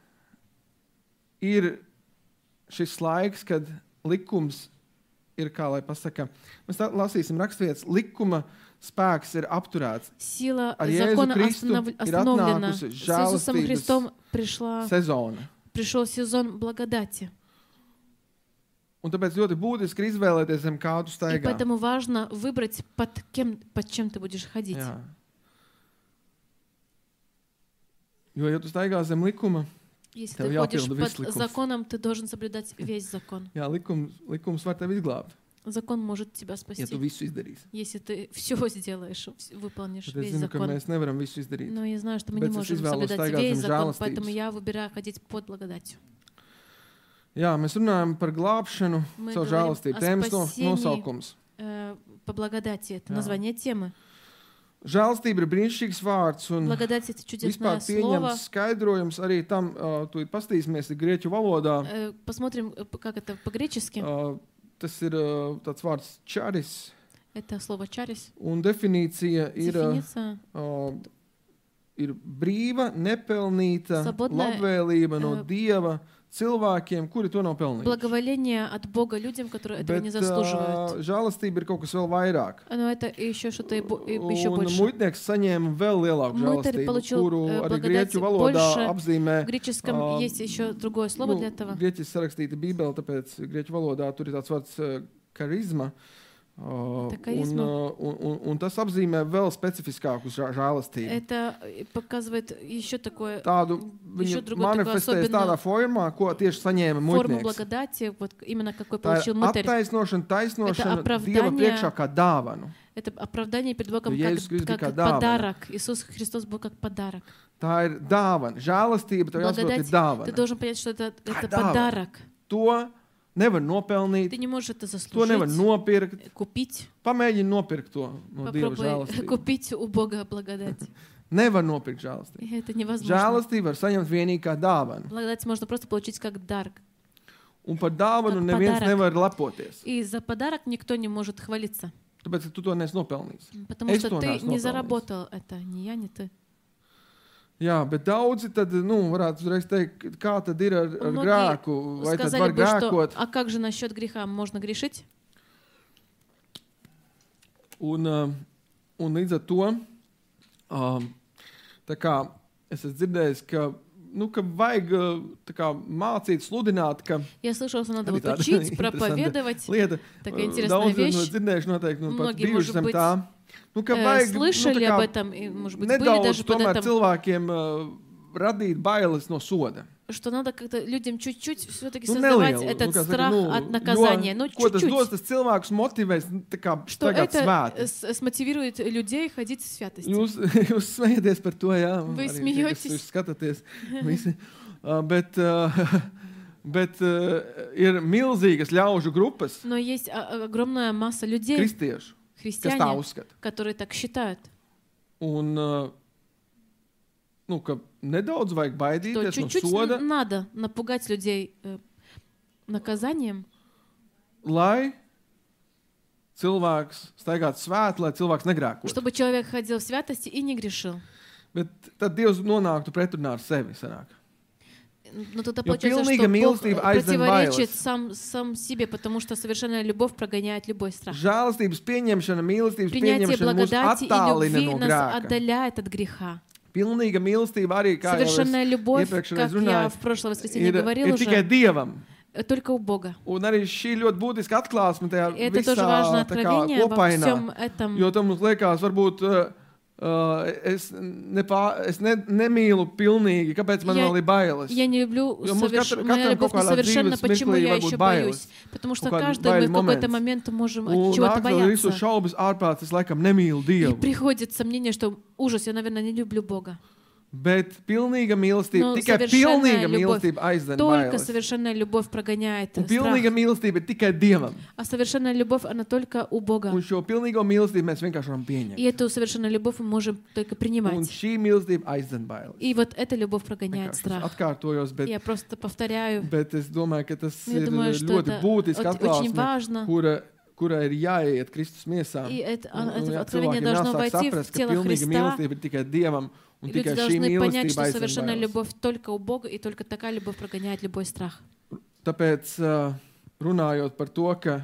ir šis laiks, kad likums ir, kā lai pasaka, mēs tā lasīsim rakstvietas, likuma spēks ir apturēts. Сила Ar Jēzu закона Kristu останов- ir остановлена. atnākusi С Иисусом žēlastības Христом пришла, sezona. пришел сезон благодати. Un tāpēc ļoti būtiski ir izvēlēties, zem kādu И staigā. поэтому важно выбрать, под кем, под чем ты будешь ходить. Jā. Jo, ja tu staigā zem likuma, Если Tev ты ходишь jāpilda viss под likums. законом, ты должен соблюдать весь закон. jā, likums, likums var tevi izglābt, Закон может тебя ja tu спасти, visu izdarīsi. если ты все сделаешь, вс- выполнишь Bet es весь zinu, ka закон. mēs nevaram visu izdarīt. Но я знаю, что мы Bet не es можем izvēlos соблюдать staigāt весь zem закон, žēlastības. поэтому я выбираю ходить под благодатью. Jā, mēs runājam par glābšanu, Мы savu говорим žēlastību. о Tēmas no, спасении. nosaukums. Э, По благодати — это Jā. название темы. Žēlastība ir brīnišķīgs vārds un Благодать — это чудесное vispār слово. pieņemts skaidrojums arī tam, uh, tu pastīsimies, ir grieķu valodā. Э, Посмотрим, э, п- как это по-гречески. Uh, tas ir uh, tāds vārds čaris, Это слово «чарис». un definīcija ir, uh, Дефиниция uh, ir brīva, nepelnīta Svobodная, labvēlība no uh, Dieva cilvēkiem, kuri to nav pelnījuši. благоволение от Бога людям, которые этого не Bet заслуживают. uh, žēlastība ir kaut kas vēl vairāk. Но это еще что-то и бо- и еще Un больше. muitnieks saņēma vēl lielāku Мытарь žēlastību, получил, kuru э, arī благодать grieķu valodā больше. apzīmē. В греческом а, есть еще другое слово Nu, для этого. grieķiski sarakstīta Bībele, tāpēc grieķu valodā tur ir tāds vārds uh, karizma. Uh, Tā un, karizma. uh, un, un, un tas apzīmē vēl specifiskāku žā- žēlastību. Это показывает еще такое Tādu еще viņu другое такое manifestēs особенное tādā formā, ko tieši saņēma форму muitnieks. благодати, вот именно какой Tā ir получил мытарь. attaisnošana, taisnošana Dieva оправдание. priekšā kā dāvanu. Это оправдание перед Богом То как, Иисус Христос как как дāvana. подарок. Иисус Христос был как подарок. Tā ir dāvana. Žēlastība, tev jāsaprot, ir Благодать, ты dāvana. должен понять, что это, Tā это ir dāvana. подарок. To nevar nopelnīt, Ты не можешь это to nevar заслужить, nopirkt. купить. Pamēģini nopirkt to no Dieva Попробуй žēlastības. купить у Бога благодать. Nevar nopirkt žēlastību. И это невозможно. Žēlastību var saņemt vienīgi kā dāvanu. Благодать можно просто получить как дар. Un par dāvanu Как neviens подарок. nevar lepoties. И за подарок никто не может хвалиться. Tāpēc ka tu to neesi nopelnījis. Потому Es что to ты neesmu не nopelnījis. заработал это. Ни я, ни ты. Jā, bet daudzi tad, nu, varētu uzreiz teikt, kā tad ir ar, ar Многие grēku, vai tad Сказали var бы, что grēkot. а как же насчет греха? Можно грешить? Un, uh, un līdz ar to, um, tā kā es esmu dzirdējis, ka, nu, ka vajag uh, tā kā mācīt, sludināt, ka Я слышала, что надо Arī вот tāda учить, interesanta проповедовать. lieta, Такая uh, интересная daudz no вещь. dzirdējuši noteikti, nu, pat Многие, bijuši может zem быть, tā. Nu, ka Э, vajag, nu, Слышали tā об kā этом, и, может быть, были nedaudz даже под tomēr этом, cilvēkiem uh, radīt bailes no soda. что надо как-то людям чуть-чуть все-таки Nu, создавать nelielu, этот nu, kā saka, страх nu, от наказания. Ну, jo, ko tas dos, чуть-чуть. tas cilvēkus motivēs, nu, tā kā Что tagad это svēti. с- смотивирует людей ходить в святости. Jūs, jūs smējaties par to, jā. Вы Arī tie, kas смеетесь. jūs skatāties. Visi. Uh, bet uh, bet uh, ir milzīgas ļaužu grupas, Но есть а- огромная масса людей, kristiešu, kas tā христиане, uzskata. которые так считают, Un, uh, nu, ka nedaudz vajag что baidīties no чуть-чуть soda, н- надо напугать людей э, наказанием, lai cilvēks staigātu svētu, lai cilvēks negrēkotu. чтобы человек ходил в святости и не грешил. Bet tad Dievs nonāktu pretrunā ar sevi. Sanāk. Но тогда Jo получается, pilnīga что Бог mīlestība aizdzen противоречит bailes. сам, сам себе, потому что совершенная любовь прогоняет любой страх. Žēlastības pieņemšana, mīlestības Принятие pieņemšana mūs благодати и attālina любви no нас grēka. отдаляет от греха. Pilnīga mīlestība arī, kā jau es Совершенная любовь, iepriekšējais как я runāju, в прошлое воскресенье ir, говорил ir tikai уже, Dievam. только у Бога. Un arī šī ļoti būtiska atklāsme tajā И это тоже visā важное tā kā откровение во kopainā. всем этом. Jo tam mums liekas, varbūt uh, uh, es, nepā, es ne, nemīlu pilnīgi, kāpēc man Я- vēl ir bailes. Я не люблю Jo mums соверш... katra- моя katram любовь kaut kādā несовершенна, dzīves почему mirklī я var еще būt боюсь? bailes. Потому что Kaut kāds каждый мы baiļu в какой-то moments. момент можем Un от чего-то nāk vēl visu бояться. šaubas ārprāts, es laikam nemīlu И Dievu. приходит сомнение, что ужас, я, наверное, не люблю Бога. Bet pilnīga mīlestība, Nu, tikai совершенная pilnīga любовь. mīlestība aizdzen Только bailes. совершенная любовь прогоняет Un страх. pilnīga mīlestība ir tikai Dievam. А совершенная любовь, она только у Бога. Un šo pilnīgo mīlestību mēs vienkārši varam pieņemt. И эту совершенную любовь мы можем только Un принимать. šī mīlestība aizdzen bailes. И вот эта любовь прогоняет Vienkārši страх. atkārtojos, bet, Я просто повторяю. bet es domāju, ka tas Я ir думаю, что ļoti это būtiski от- очень atklāsme, важно. kura, kura ir jāiet Kristus miesā. И это, Un- а, un это jā, откровение cilvēkiem должно jāsāk войти в saprast, ka тело pilnīga Христа. mīlestība ir tikai Dievam, un И люди tikai šī должны понять, mīlestība что aizdzen совершенная bailes. любовь только у Бога, и только такая любовь прогоняет любой страх. Tāpēc uh, runājot par to, ka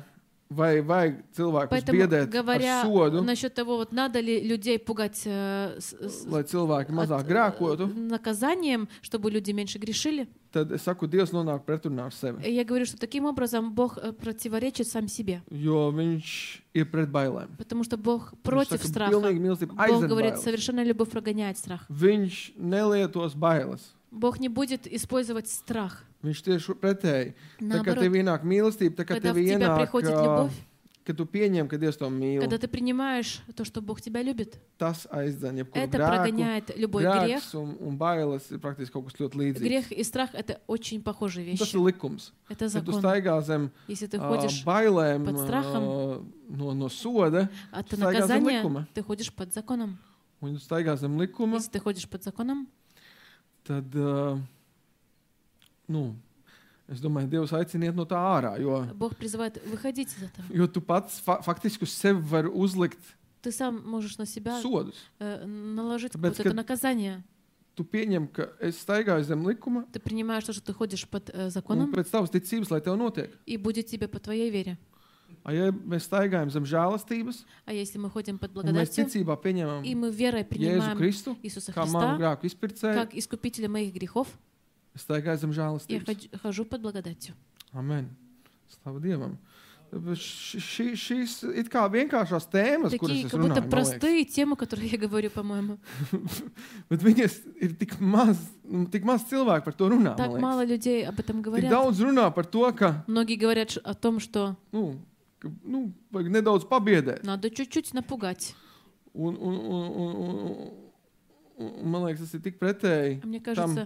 vai vajag cilvēkus Поэтому, biedēt ar говоря sodu, насчет того, вот надо ли людей пугать э, с- с- lai cilvēki от, mazāk э, grēkotu, наказанием, чтобы люди меньше грешили, tad es saku, Dievs nonāk pretrunā ar sevi. я говорю, что таким образом Бог э, противоречит сам себе, Jo viņš ir pret bailēm. потому что Бог Viņš против saka, страха. pilnīgi mīlestība Бог aizved говорит, bailes. совершенная любовь прогоняет страх. Viņš nelietos bailes. Бог не будет использовать страх. Viņš tieši pretēji. Tā kā Наоборот, tev ienāk mīlestība, tā kā когда tev в тебя ienāk, приходит ā, любовь, kad tu pieņem, ka Dievs to mīl, когда ты принимаешь то, что Бог тебя любит, tas aizdzen jebkuru это grēku. прогоняет любой грех. Grēks un, un bailes ir praktiski kaut kas ļoti līdzīgs. Gрех и страх — это очень похожие Un Tas вещи. ir likums. Это Kad tu закон. staigā zem Если ты ā, ходишь bailēm под страхом, ā, no, no soda, от tu staigā zem наказания, likuma. ты ходишь под законом. Un, ja tu staigā zem likuma, Если ты ходишь под законом, tad, ā, nu, es domāju, Dievs aiciniet no tā ārā, jo, Бог призывает выходить из этого. jo tu pats fa faktiski uz sevi vari uzlikt Ты сам можешь на себя sodus. э, наложить Tāpēc, вот это kad- наказание. Tu pieņem, ka es staigāju zem likuma, Ты принимаешь то, что ты ходишь под э, un законом, pēc tavas ticības, lai tev notiek. и будет тебе по твоей вере. A, ja mēs staigājam zem žēlastības, А если мы ходим под un mēs благодатью, ticībā и pieņemam мы верой Jēzu принимаем Kristu, Иисуса kā manu Христа grēku izpircēju, как искупителя моих грехов, es staigāju zem я žēlastības. хожу, хожу под благодатью. Amen. Slavu Dievam. Bet Šī, šīs it kā vienkāršās tēmas, kuras Такие es как будто runāju, man liekas, простые темы, которые я говорю, по-моему. bet viņas ir tik maz, nu, tik maz cilvēku par to runā, Так man liekas. мало людей об этом Tik говорят. daudz runā par to, ka, Многие говорят ш- о том, что nu, ka, nu, vajag nedaudz pabiedēt. надо чуть-чуть напугать. Un, un, un, un, un, un, un man liekas, tas ir tik pretēji, А мне кажется,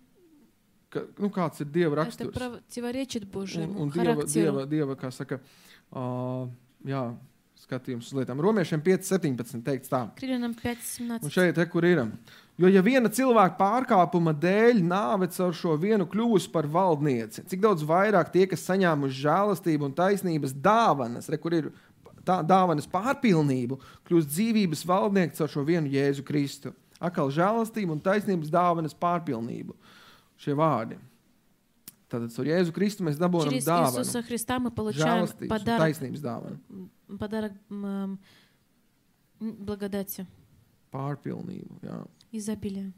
ka, nu, kāds ir Dieva это raksturs. противоречит Un, Божьему un Dieva, характеру. dieva, dieva, kā saka, uh, jā, skatījums uz lietām. Romiešiem pieci septiņpadsmit teikts tā. К Римлянам пять Un семнадцать. šeit te, kur ir. Jo ja viena cilvēka pārkāpuma dēļ nāve caur šo vienu kļūst par valdnieci, cik daudz vairāk tie, kas saņēmuši žēlastību un taisnības dāvanas, re, kur ir tā, dāvanas pārpilnību, kļūst dzīvības valdnieki caur šo vienu Jēzu Kristu. Atkal žēlastību un taisnības dāvanas pārpilnību. Šie vārdi. Tātad caur Jēzu Kristu mēs dabūjam Через dāvanu. Иисуса Христа мы получаем Žēlastības un подарок, taisnības dāvanu. подарок м, м, благодати, Pārpilnību, jā. изобилия.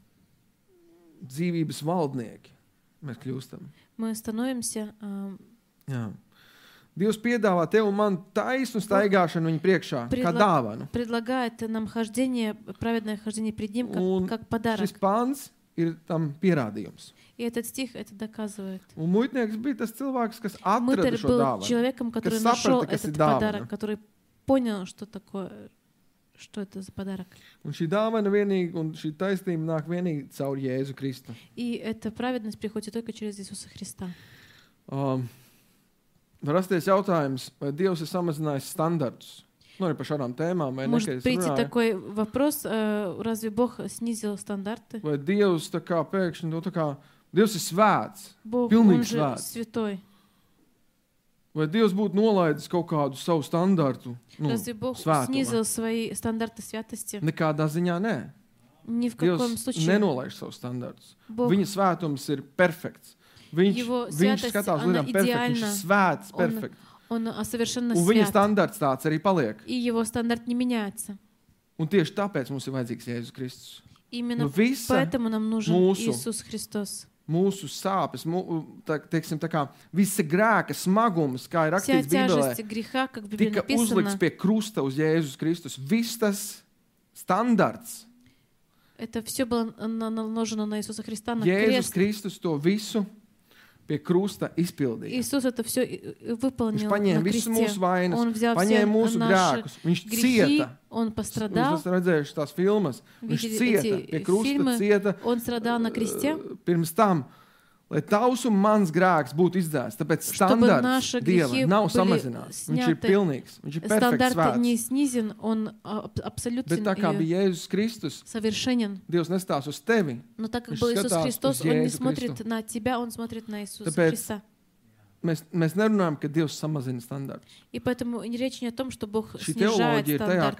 Dzīvības valdnieki mēs kļūstam. Мы становимся а, Jā. Dievs piedāvā tev un man taisnu staigāšanu viņa priekšā, kā Predla- dāvanu. предлагает нам хождение, праведное хождение пред Ним, Un как, как подарок. Šis pants ir tam pierādījums. И этот стих это доказывает. Un muitnieks bija tas cilvēks, kas atrada Мытарь šo был dāvanu. человеком, который Kas нашел saprata, kas ir этот dāvana. подарок, который понял, что такое, что это за подарок. Un šī dāvana vienīgi, un šī taisnība nāk vienīgi caur Jēzu Kristu. И эта праведность приходит только через Иисуса Христа. Um, var rasties jautājums, vai Dievs ir samazinājis standartus? Nu, arī par šādām tēmām, vai Может nekad es прийти runāju. такой вопрос, э, разве Бог снизил стандарты? Vai Dievs tā kā pēkšņi, nu, tā kā, Dievs ir svēts. Бог, Pilnīgi Он же svēts. святой. Vai Dievs būtu nolaidis kaut kādu savu standartu? Nu, Разве Бог svētuma? снизил свои стандарты святости? Nekādā ziņā nē. Ни в каком Dievs случае. nenolaiž savus standartus. Бог, Viņa svētums ir perfekts. Viņš, Его viņš святость, skatās uz она lietām perfekti. Viņš ir идеальна. svēts, Он perfekts. Он а, совершенно Un viņa свят. standarts tāds arī paliek. И Его стандарт не меняется. Un tieši tāpēc mums ir vajadzīgs Jēzus Kristus. Именно Nu, visa поэтому нам нужен mūsu- Иисус Христос. mūsu sāpes, mū, tā, teiksim, tā kā visa grēka smagums, kā ir Вся rakstīts Bībelē, тяжесть греха, как в Библии tika uzlikts написано, pie krusta uz Jēzus Kristus. Viss tas standarts, это все было на- наложено на Иисуса Христа, на Jēzus крест. Kristus to visu pie krusta izpildīja. Иисус это все Viņš выполнил paņēma на visas кресте. mūsu vainas, Он взял paņēma все mūsu наши grēkus. Viņš грехи, cieta. Он Jūs пострадал, esat redzējuši tās filmas. Viņš Видели cieta, эти pie krusta фильмы? cieta. Он страдал на кресте, uh, Pirms tam, lai tavs un mans grēks būtu izdzēsts. Tāpēc Чтобы standarts наши Dieva грехи nav были samazināts. Viņš ir сняты. pilnīgs. Viņš ir perfekts стандарт не svēts. снизен, он а, аб- абсолютен Bet tā kā и bija Jēzus Kristus, совершенен. Dievs nestās uz tevi. Но так как Viņš был Иисус skatās Христос, uz Он не Jēzu смотрит Kristu. на тебя, Он смотрит на Иисуса Tāpēc Христа. Mēs, mēs nerunājam, ka Dievs samazina standartus. И поэтому речь не о том, что Бог Šī снижает teoloģija ir tajā, ka стандарты.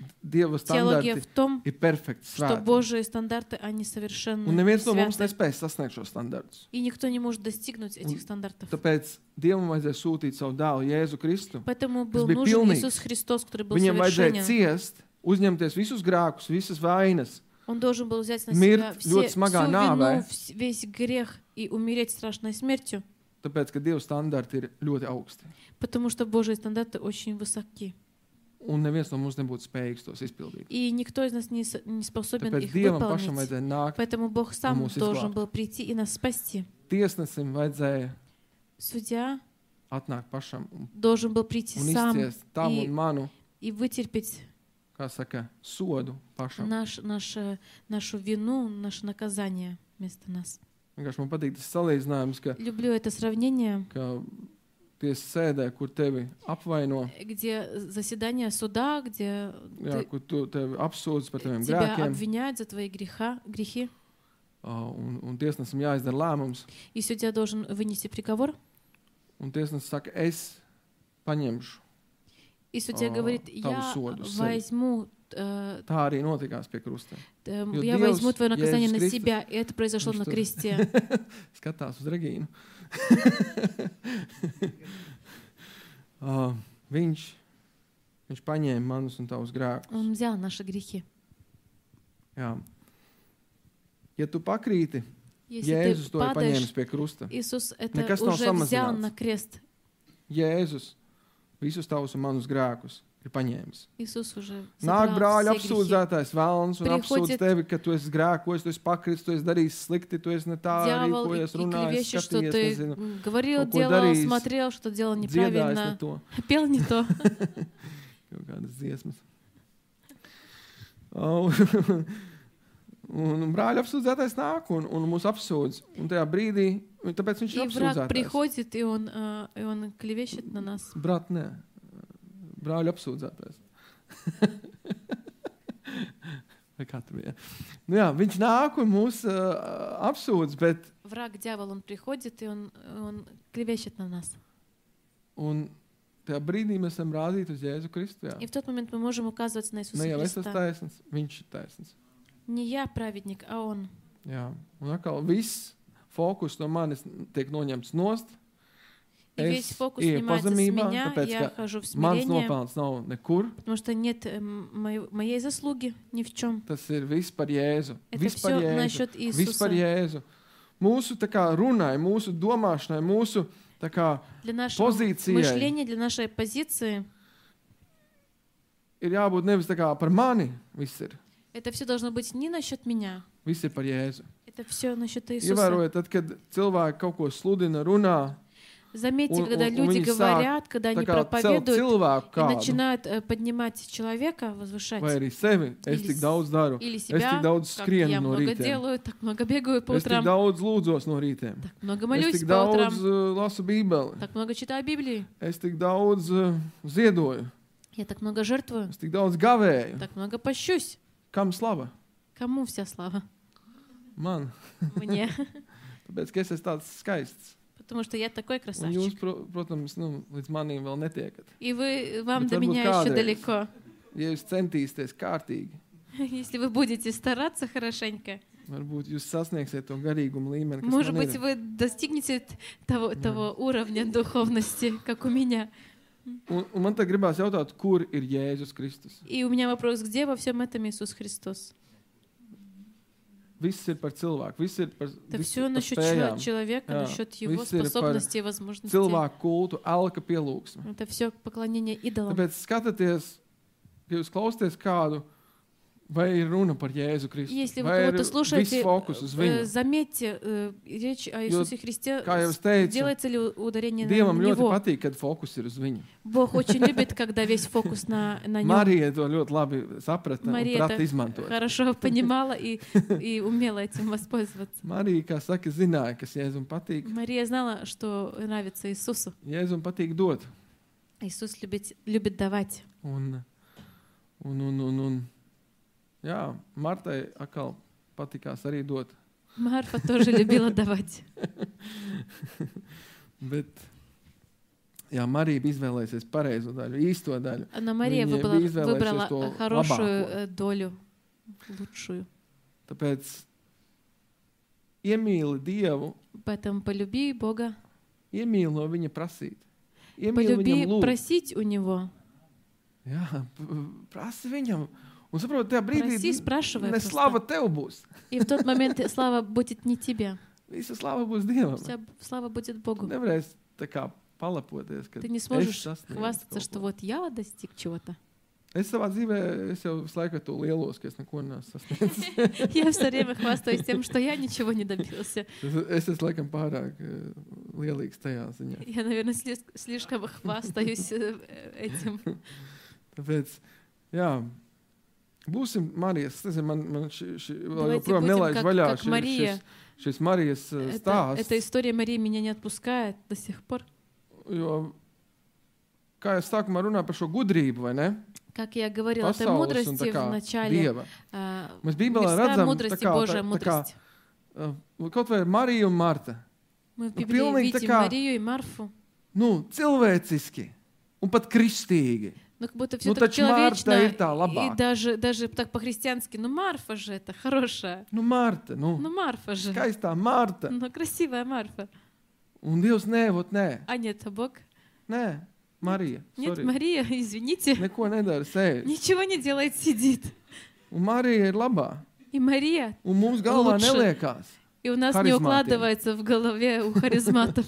Dieva Теология standarti в том, ir perfekti что svēti. Божьи стандарты, они совершенны, Un neviens no mums святы. nespēj sasniegt šos standartus. И никто не может достигнуть этих стандартов. Tāpēc Dievam vajadzēja sūtīt savu dēlu Jēzu Kristu. Поэтому был bija нужен pilnīgs. Иисус Христос, который был Viņam vajadzēja совершенен. ciest, uzņemties visus grēkus, visas vainas, Он должен был взять на Mirt себя все, ļoti всю smagā вину, nāvē. вс- весь грех и умереть страшной смертью, tāpēc, ka Dieva standarti ir ļoti augsti. потому что Божьи стандарты очень высоки. Un neviens no mums nebūtu spējīgs tos izpildīt. И никто из нас не, с- не способен Tāpēc их Dievam pašam выполнить. vajadzēja nākt. Поэтому Бог сам mūs должен izglābt. был прийти и нас спасти. Tiesnesim vajadzēja Судья atnākt pašam un, должен был прийти un сам izciest tam и- un manu, и вытерпеть kā saka, sodu pašam. наш, наше, нашу вину, наше наказание вместо нас. Vienkārši man patīk tas salīdzinājums, ka, Люблю это сравнение, ka tiesa sēdē, kur tevi apvaino, где заседание суда, где jā, ты- kur tu tevi apsūdz par taviem тебя grēkiem, обвиняют за твои греха, грехи, uh, un, un tiesnesim jāizdara lēmums, и судья должен вынести приговор. un tiesnesis saka, es paņemšu. И судья А, говорит, там я суд, суд. возьму, э, Tā arī notikās pie krusta. э, Jo я Dievs, возьму твое наказание Jēzus на Kristus, себя. И это произошло viņš на tur- кресте. Skatās uz Regīnu. uh, viņš, viņš paņēma manus un tavus grēkus. Он взял наши грехи. Jā. Ja tu pakrīti, Если Jēzus ты to ir падаешь, paņēmis pie krusta. Иисус это Nekas nav уже взял samazināts. на крест. Jēzus visus tavus un manus grēkus ir paņēmis. Иисус уже Nāk забрал brāļa все грехи. apsūdzētājs vēlns un apsūdz Приходит- tevi, ka tu esi grēkojis, tu esi pakritis, tu esi darījis slikti, tu esi ne tā Дьявол и, rīkojies, и runājis, клевещет, что skatījies, ты nezinu, м, говорил, kaut ko делал, darījis, смотрел, что делал dziedājis ne неправильно, to. пел не то. Kaut kādas dziesmas. Oh, un, un brāļa apsūdzētais nāk un, un mūs apsūdz. Un tajā brīdī, un tāpēc viņš ir И враг apsūdzētais. приходит, и он, э, и он клевещет на нас. Brat, nē. Brāļa apsūdzētais. Vai kā tur bija? Nu jā, viņš nāk un mūs uh, apsūdz, bet Враг, дьявол, он приходит, и он, он клевещет на нас. un tajā brīdī mēs esam rādīti uz Jēzu Kristu. Jā. И в тот момент мы можем указывать на Иисуса Ne jau es esmu Христа. taisns, viņš ir taisns. Не я праведник, а Он. Jā. Un atkal viss fokus no manis tiek noņemts nost. И весь Es фокус ieju снимается с pazemībā, меня, tāpēc, я ka хожу в mans смирение, nopelns nav nekur. потому что нет э, моей, моей заслуги ни в чем. Tas ir viss par Jēzu. Это Viss par все Jēzu. насчет Viss par Иисуса. Jēzu. Mūsu tā kā runai, mūsu domāšanai, mūsu tā kā Для нашего pozīcijai мышления, для нашей позиции, ir jābūt nevis tā kā par mani. Viss ir. это все должно быть не насчет меня, Viss ir par Jēzu. это все насчет Иисуса. Ievērojiet, tad, kad cilvēki kaut ko sludina, runā, Заметьте, Un- когда un- un люди viņi sāk говорят, когда tā они kā celt проповедуют cilvēku и kādu, начинают э, поднимать человека, возвышать. vai arī sevi. Es Или tik с- daudz daru. Или Es себя, tik daudz как skrienu я no много rītiem. делаю, так много bегаю по Es tik утрам, daudz lūdzos no rītiem. так много Es молюсь tik по daudz утрам, uh, lasu Bībeli. так много читаю Библии, Es tik daudz uh, ziedoju. я так много жертвую, Es tik daudz gavēju. так много пощусь. Kam slava? Кому вся слава? Man. Мне. Tāpēc, ka es esmu tāds skaists. Потому что я такой Un jūs, красавчик. pro, protams, nu, līdz manim vēl netiekat. И вы, вам Bet до varbūt меня еще kādreiz. далеко. Ja jūs centīsieties kārtīgi, Если вы будете стараться хорошенько, varbūt jūs sasniegsiet to garīgumu līmeni, kas может man быть, ir. вы достигнете того, того уровня духовности, как у меня. Un, un man te gribās jautāt, kur ir Jēzus Kristus? И у меня вопрос, где во всем этом Иисус Христос? Viss ir par cilvēku, viss ir par, Это viss все ir par насчет spējām. человека, Jā, насчет его viss ir par способностей и возможностей. Cilvēku kultu, alka pielūgsme. Это все поклонение идолам. Tāpēc skatieties, ja jūs klausāties kādu, vai ir runa par Jēzu Kristu, Если вы vai ir кого-то viss слушаете, fokus uz э, viņu. заметьте, э, речь о Иисусе Христе, Kā jau es teicu, делается ли ударение на Dievam ļoti Него. patīk, kad fokus ir uz viņu. Бог очень любит, когда весь фокус на, на Нем. Marija to ļoti labi saprata un Мария prata это izmantot. хорошо понимала и, и умела этим воспользоваться. Marija, kā saka, zināja, kas Jēzum patīk. Мария знала, что нравится Иисусу. Jēzum patīk dot. Иисус любит, любит давать. Un, un, un, un, un jā, Martai atkal patikās arī dot. Марфа тоже любила давать. Bet Jā, Marija bija izvēlējusies pareizo daļu, īsto daļu. Но Мария Viņa выбрала, bija izvēlējusies выбрала to хорошую labāko. э, долю, лучшую. Tāpēc iemīli Dievu, Поэтому полюби Бога, iemīli no viņa prasīt. Iemīli полюби viņam lūgt. просить у Него. Jā, p- prasi viņam. Un saprot, tajā brīdī Проси, спрашивай ne просто. slava tev būs. И в тот момент слава будет не тебе, Visa slava būs Dievam. вся слава будет Богу. Nevarēs tā kā palapoties, ka Ты не es сможешь sasniedzu хвастаться, kaut что ko. вот я достиг чего-то. Es savā dzīvē, es jau visu laiku ar to lielos, ka es neko neesmu sasniedzis. Я все время хвастаюсь тем, что я ничего не добился. Es, es esmu laikam pārāk eh, lielīgs tajā ziņā. Я, наверное, слишком, слишком хвастаюсь э, этим. Tāpēc, jā, būsim Marijas. Es nezinu, man, man šī, šī vēl Давайте joprojām будем nelaiž как, vaļā как šis, Мария. šis, šis Marijas eh, Это, stāsts. эта история Марии меня не отпускает до сих пор. Jo, kā jau sākumā runāju par šo gudrību, vai ne? Как я говорила, это Pasaules un мудрости tā kā в начале. Dieva. а, Mēs Bībelē Мирская redzam, мудрость tā и kā, Божья tā, tā kā мудрость. uh, kaut vai Marija un Marta. Мы в ну, Библии pilnīgi tā видим kā- Марию и Марфу. Nu, cilvēciski un pat kristīgi. Ну, как будто все Ну, так taču Marta человечно. ir tā И labāka. даже, даже так по-христиански. Ну, Марфа же это хорошая. Nu, Marta, nu, Ну, Марфа же. skaistā Marta. Ну, красивая Марфа. Un Dievs, nē, vot nē, А нет, а Бог? nē, Marija. Нет, Sorry. Мария, извините. Neko nedara, sēž. Ничего не делает, сидит. Un Marija ir labā. И Мария. Un mums galvā Lūdzu. neliekās. И у нас не Харизматия. укладывается в голове у харизматов.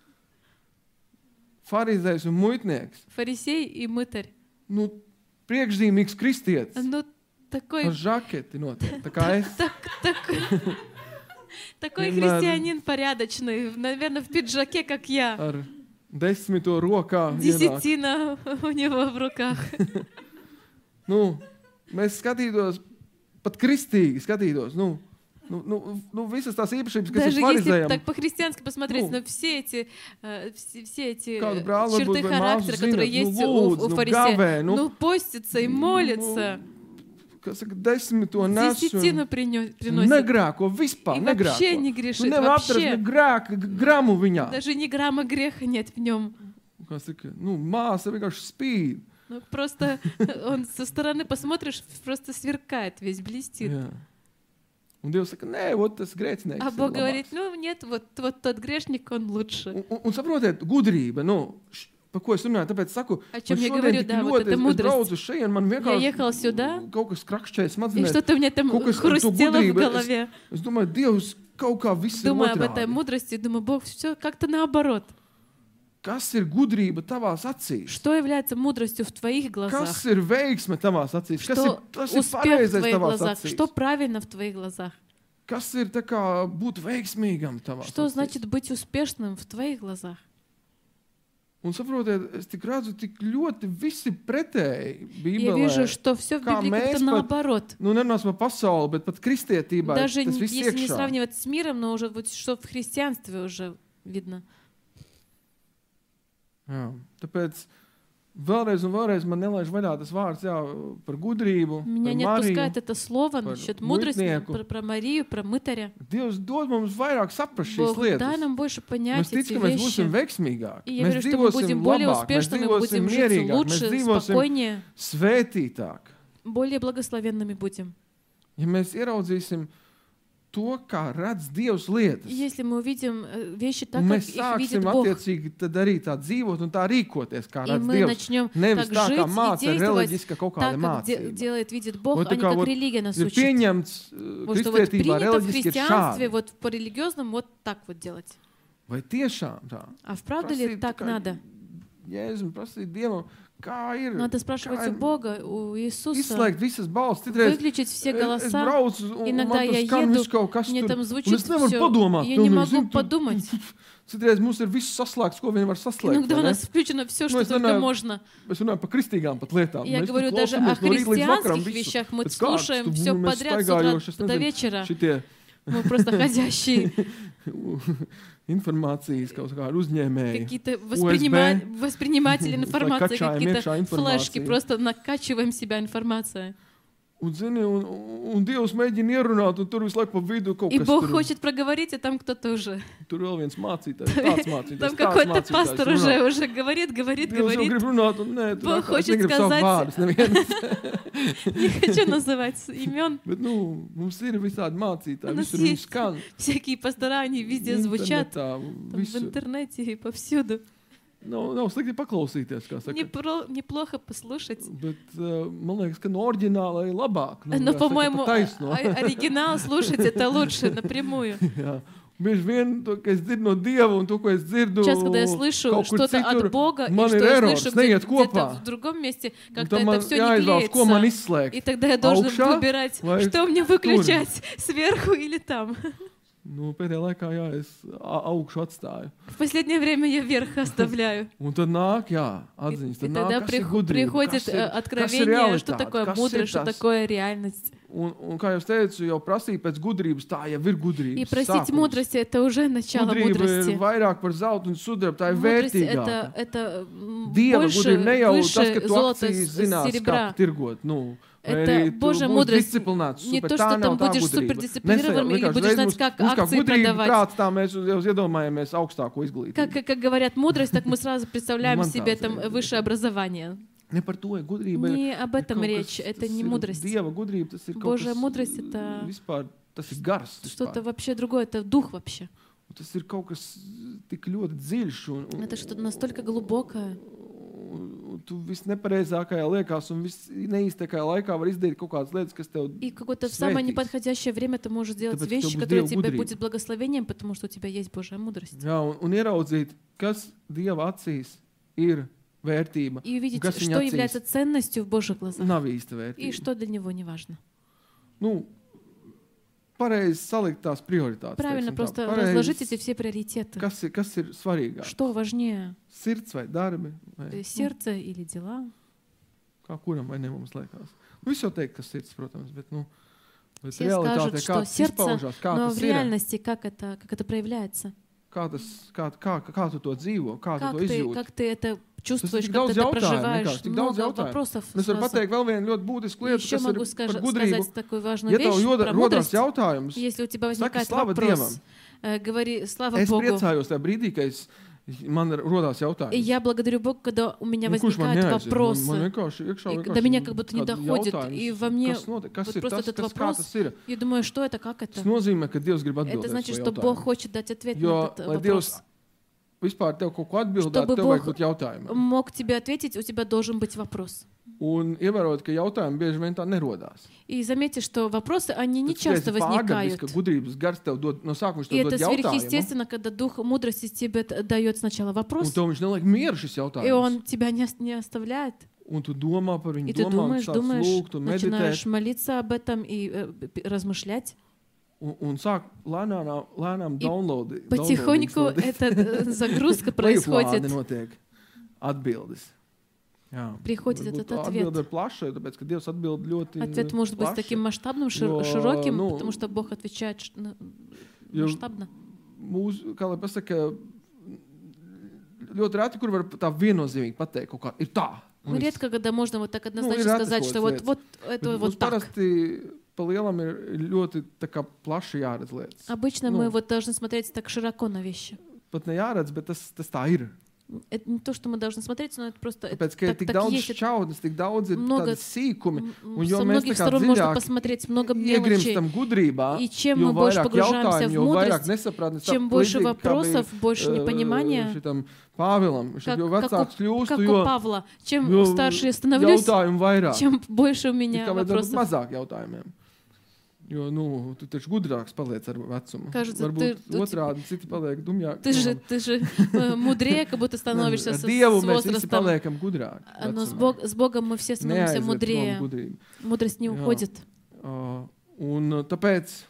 Farizējs un muitnieks. Фарисей и мытарь. Nu, priekšzīmīgs kristietis. Ну, такой, Ar žaketi notiek. Tā kā es. так, такой, такой Vienmēr- христианин порядочный. Наверное, в пиджаке, как я. Ar desmito rokā. ienāk. Десятина у него в руках. Nu, mēs skatītos, pat kristīgi skatītos. Nu, nu, nu, nu visas tās īpašības, kas Даже ir если farizējiem. так по-христиански посмотреть, Ну. но все эти, э, все, все эти Kādu э, brāli varbūt черты vai māsu характера, zina, которые nu, есть у, lūdzu, у nu, фарисея, gavē, nu, ну, постится и молится, Kas saka, desmito nesu. десятину принё- приносит. Negrēko vispār, И вообще negrēko. не Tu грешит, nevar atrast вообще. ne grēka g- gramu viņā. Даже ни грамма греха нет в нем. Kas saka, nu, māsa vienkārši spīd. Ну, просто он со стороны посмотришь, просто сверкает, весь блестит. Jā. Un Dievs saka, nē, ot, tas grēcinieks. А ir Бог labāks. говорит, ну нет, вот, вот тот грешник, он лучше. Un, un, un saprotiet, gudrība, nu, š- par ko es runāju, tāpēc saku, О чем man я šodien говорю, tik да, вот ļoti, эта es, es мудрость. braucu šeit, man Я vienkārši ехала сюда, kaut kas krakšķēja и smadzenēs. что-то у меня там Kaut kas ar to хрустело в gudrību. голове. Es, es domāju, Dievs, kaut kā viss ir Думаю об этой otrādi. мудрости, думаю, Бог, все как-то наоборот. Kas ir gudrība tavās acīs? Что является мудростью в твоих глазах? Kas ir veiksme tavās acīs? Kas ir, Что tas ir успех в pareizais твоих tavās глазах? acīs? Что правильно в твоих глазах? Kas ir tā kā būt veiksmīgam tavās Что acīs? значит быть успешным в твоих глазах? Un saprotiet, es tik redzu, tik ļoti visi pretēji Я Bībelē. вижу, что все в Kā Библии mēs как-то pat- наоборот. Nu, nerunāsim par pasauli, bet pat kristietībā Даже tas н- viss если не iekšā. сравнивать с миром, но уже вот что в христианстве уже видно. Jā, tāpēc vēlreiz un vēlreiz man nelaiž vaļā tas vārds jā, par gudrību, Меня не par Mariju. отпускает это слово par насчет мудрости, muitnieku. про, про Марию, про мытаря. Dievs dod mums vairāk saprast šīs Бог, дай lietas. нам больше Mēs понять эти ticam, ka mēs būsim вещи. veiksmīgāki. И я Mēs верю, что мы dzīvosim будем более labāk, mēs успешными, мы будем dzīvosim жить mierīgāk, mēs лучше, dzīvosim спокойнее, svētītāk. более благословенными будем. Ja mēs ieraudzīsim to, kā redz Dievs lietas, И если мы увидим э, вещи так, un как mēs их видит sāksim Бог, attiecīgi tad arī tā dzīvot un tā rīkoties, kā и redz мы Dievs. начнем Nevis так tā, жить kā и māca действовать reliģiska kaut так, kāda как де- mācība. делает, видит Бог, Вот а не такая как вот религия нас Ir учит. pieņemts uh, Вот что вот kristietībā, принято в reliģiski ir христианстве, šādi. вот по религиозному вот так вот делать. Vai tiešām tā? А вправду ли Prasīt так tikai надо? Jēzum prasīt Dievam, kā ir. Надо спрашивать kā у ir Бога, у Иисуса, Izslēgt visas balss. Citreiz выключить все es голоса. braucu un Иногда man tur я skan еду, viss kaut kas Мне tur. там Un звучит es nevaru все, padomāt. я nu, не nu, могу zini, tu- подумать. Citreiz mums ir viss saslēgts, ko vien var saslēgt. Иногда vai у ne? нас включено все, Ну, что если только она- можно. Mēs runājam par kristīgām pat lietām. Я Mēs говорю tur даже о klausamies no rīta līdz vakaram христианских visu. вещах. Мы Pēc kārtas, слушаем tu все mēs подряд с staigājoši, утра es до nezinu, вечера. Šitie Мы просто ходящие informācijas kaut kādi uzņēmēji. какие-то воспринима- восприниматели информации, Накачаем какие-то iekšā флешки. informāciju. Просто накачиваем себя информацией. Un, zini, un, un Dievs mēģina ierunāt, un tur visu laiku pa vidu kaut И kas Бог tur. хочет проговорить, а там кто-то уже. Tur vēl viens mācītājs, tāds mācītājs, Там tāds какой-то mācītājs пастор runā. уже, уже говорит, говорит, Dievs jau говорит. grib runāt, un nē, tur Bog atkal es хочет negribu saukt сказать- vārdus nevienus. Не хочу называть имен. Bet, nu, mums ir visādi mācītāji, У нас visur viņi есть skan. всякие пастора, они везде звучат. Internetā, Там в visur. интернете и повсюду. Nav, nav slikti paklausīties, kā saka. Непро- Неплохо послушать. Bet uh, man liekas, ka no oriģināla ir labāk. Nu, Но, kā saka, по-моему, pa taisno. о- оригинал слушать это лучше напрямую. Jā. Bieži vien to, ka es dzirdu no Dieva un to, ko es dzirdu Сейчас, когда я слышу kaut kur что-то citur, от Бога, и man что ir я errors, слышу где- neiet где-то kopā. в другом месте, Un как-то tad man это все не jāizvēlas, ko man клеится. izslēgt. И тогда я должен Augšā выбирать, vai что мне tur? выключать, сверху или там. Nu, pēdējā laikā, jā, es a- augšu atstāju. В последнее время я вверх оставляю. Un tad nāk, jā, И, atziņas. и Tad nāk, тогда kas ir прих- gudrība, приходит kas э, ir, kas ir откровение, что realitāte, такое kas мудрость, ir что tas. такое реальность. Un, un, kā jau es teicu, jau prasīja pēc gudrības, tā jau ir gudrība. И просить мудрости — это уже начало Gudrība ir мудрости. vairāk par zeltu un sudrabu, tā ir Мудрость — vērtīgāka. это, это м, Dieva больше, gudrība ne jau tas, ka выше tu золота, akcijas с- zinās, kā серебра. tirgot. Nu, vai Это arī tu Божья būsi мудрость. disciplināts, Не super, то, tā что nav там tā будешь gudrība. супердисциплинированным Nesajau, или vienkārši будешь reiz знать, mums- как mums kā акции gudrība продавать. prāts, tā mēs uz iedomājamies augstāko izglītību. Как, как говорят мудрость, так мы сразу представляем Man себе tā там zina. высшее образование. Ne par to ir gudrība. ir- Не об ir этом kaut речь, kas- это tas не ir мудрость. Dieva gudrība, tas ir kaut Божья kas мудрость — это vispār, tas ir gars. что-то vispār. вообще другое, это дух вообще. Un Tas ir kaut kas tik ļoti dziļš un, un, Это что-то настолько глубокое. un, un tu viss nepareizākajā liekas un viss neīstākajā laikā var izdarīt kaut kādas lietas, kas tev И какое-то в самое svētīts. неподходящее время ты можешь делать Tāpēc, ka вещи, tev būs которые Dieva тебе gudrība. будет благословением, потому что у тебя есть Божья мудрость. Jā, un, un ieraudzīt, kas Dieva acīs ir vērtība, И увидеть, kas что viņa является acīs ценностью в Божьих глазах. nav īsta И vērtība. что для него не важно. Nu, pareizi salikt tās prioritātes. Правильно, teiksim tā. просто Pareizi, разложить эти все приоритеты. kas ir, kas ir svarīgāk? Что важнее, Sirds vai darbi? Vai, э, сердце или дела? kā kuram vai ne mums liekas? Nu, es jau teiktu, ka sirds, protams, bet, nu, bet Все realitātē, скажут, kā что tas сердце, izpaužās, kā но tas в ir, реальности как это, как это проявляется? kā, tas, kā, kā, kā tu to dzīvo, kā Как tu to ты, izjūti. как ты это чувствуешь, tik как daudz ты это jautājumu проживаешь? vienkārši, tik daudz Много jautājumu. вопросов Un es varu сразу. pateikt vēl vienu ļoti būtisku lietu, Еще kas ir могу par скажа- gudrību. сказать такую важную Ja tev вещь joda- про rodās мудрость. jautājums, Если у тебя saki возникает slava вопрос, Dievam. э, говори слава Es Богу. priecājos tajā brīdī, ka es, man rodās И jautājums. я благодарю Бога, когда у меня Nu, kurš man возникают neaiziet? Man, man вопросы. vienkārši iekšā И vienkārši до меня как будто не kādi доходит, jautājums. и во мне Kas notiek? Kas вот ir просто tas, этот kas, kā вопрос. tas ir? Я думаю, что это, как это? Tas nozīmē, ka Dievs grib atbildēt Это значит, šo что Бог jautājumu. хочет дать ответ на Jo, этот lai вопрос. Dievs vispār tev kaut ko atbildētu, Чтобы tev vajag Бог būt jautājumam. мог тебе ответить, у тебя должен быть вопрос. Un ievērot, ka jautājumi bieži vien tā nerodās. И заметьте, что вопросы, они не Tas часто ir pārdabis, возникают. ka gudrības gars tev dod, no sākuma viņš И tev это dod jautājumu, сверхъестественно, когда дух мудрости тебе т- дает сначала un вопрос, tev viņš neliek mieru šis и jautājums. он тебя не, ос- не оставляет. Un tu domā par viņu, И ты domā, un думаешь, sāc думаешь, lūgt un начинаешь meditēt, молиться об этом и э, п- размышлять. un, un sāk lēnām, lēnām И download. Потихоньку эта э, загрузка происходит. Notiek atbildes. Jā. Приходит Varbūt этот atbilde ответ. ir plaša, tāpēc, ka Dievs atbild ļoti Ответ может быть plaši. таким масштабным, шир- Jo, широким, ну, потому что Бог отвечает ш- на- Jo масштабно. mūsu, kā lai pasaka, ļoti reti, kur var tā viennozīmīgi pateikt kaut kā, ir tā. un Ну, viss. редко, когда можно вот так однозначно Ну, и сказать, рады что ходят вот, вот это Bet вот mums так. parasti pa lielam ir ļoti tā kā plaši jāredz lietas. Обычно ну. мы вот должны смотреть так широко на вещи. Pat ne jāredz, bet tas, tas tā ir. Это не то, что мы должны смотреть, но это просто это Tāpēc, ka ir так, tik так daudz есть. Это šķaudnes, tik daudz ir много- tādi sīkumi, м, un jo со mēs многих tā kā сторон можно dziļāk посмотреть, много мелочей. iegrimstam gudrībā, И чем jo мы больше vairāk погружаемся jautājumu, в jo vairāk мудрость, nesapratnes. чем больше вопросов, больше непонимания, Šitam Pāvilam, как, jo как vecāks у, kļūstu, как у jo, Павла. Чем jo старше я становлюсь, jautājumu vairāk. чем больше у Ir меня kā vajadzētu būt вопросов. mazāk jautājumiem. Jo, nu, tu taču gudrāks paliec ar vecumu. Кажется, Varbūt ты- otrādi citi paliek dumjāki. Ты же, ты же э, мудрее, как будто становишься Ar с, с Dievu mēs visi возрастом. paliekam gudrāki. Но с, vecumā. Бог, с Богом мы все становимся Neaiziet мудрее. prom gudrība. Мудрость не Jā. уходит. Uh, un uh, tāpēc,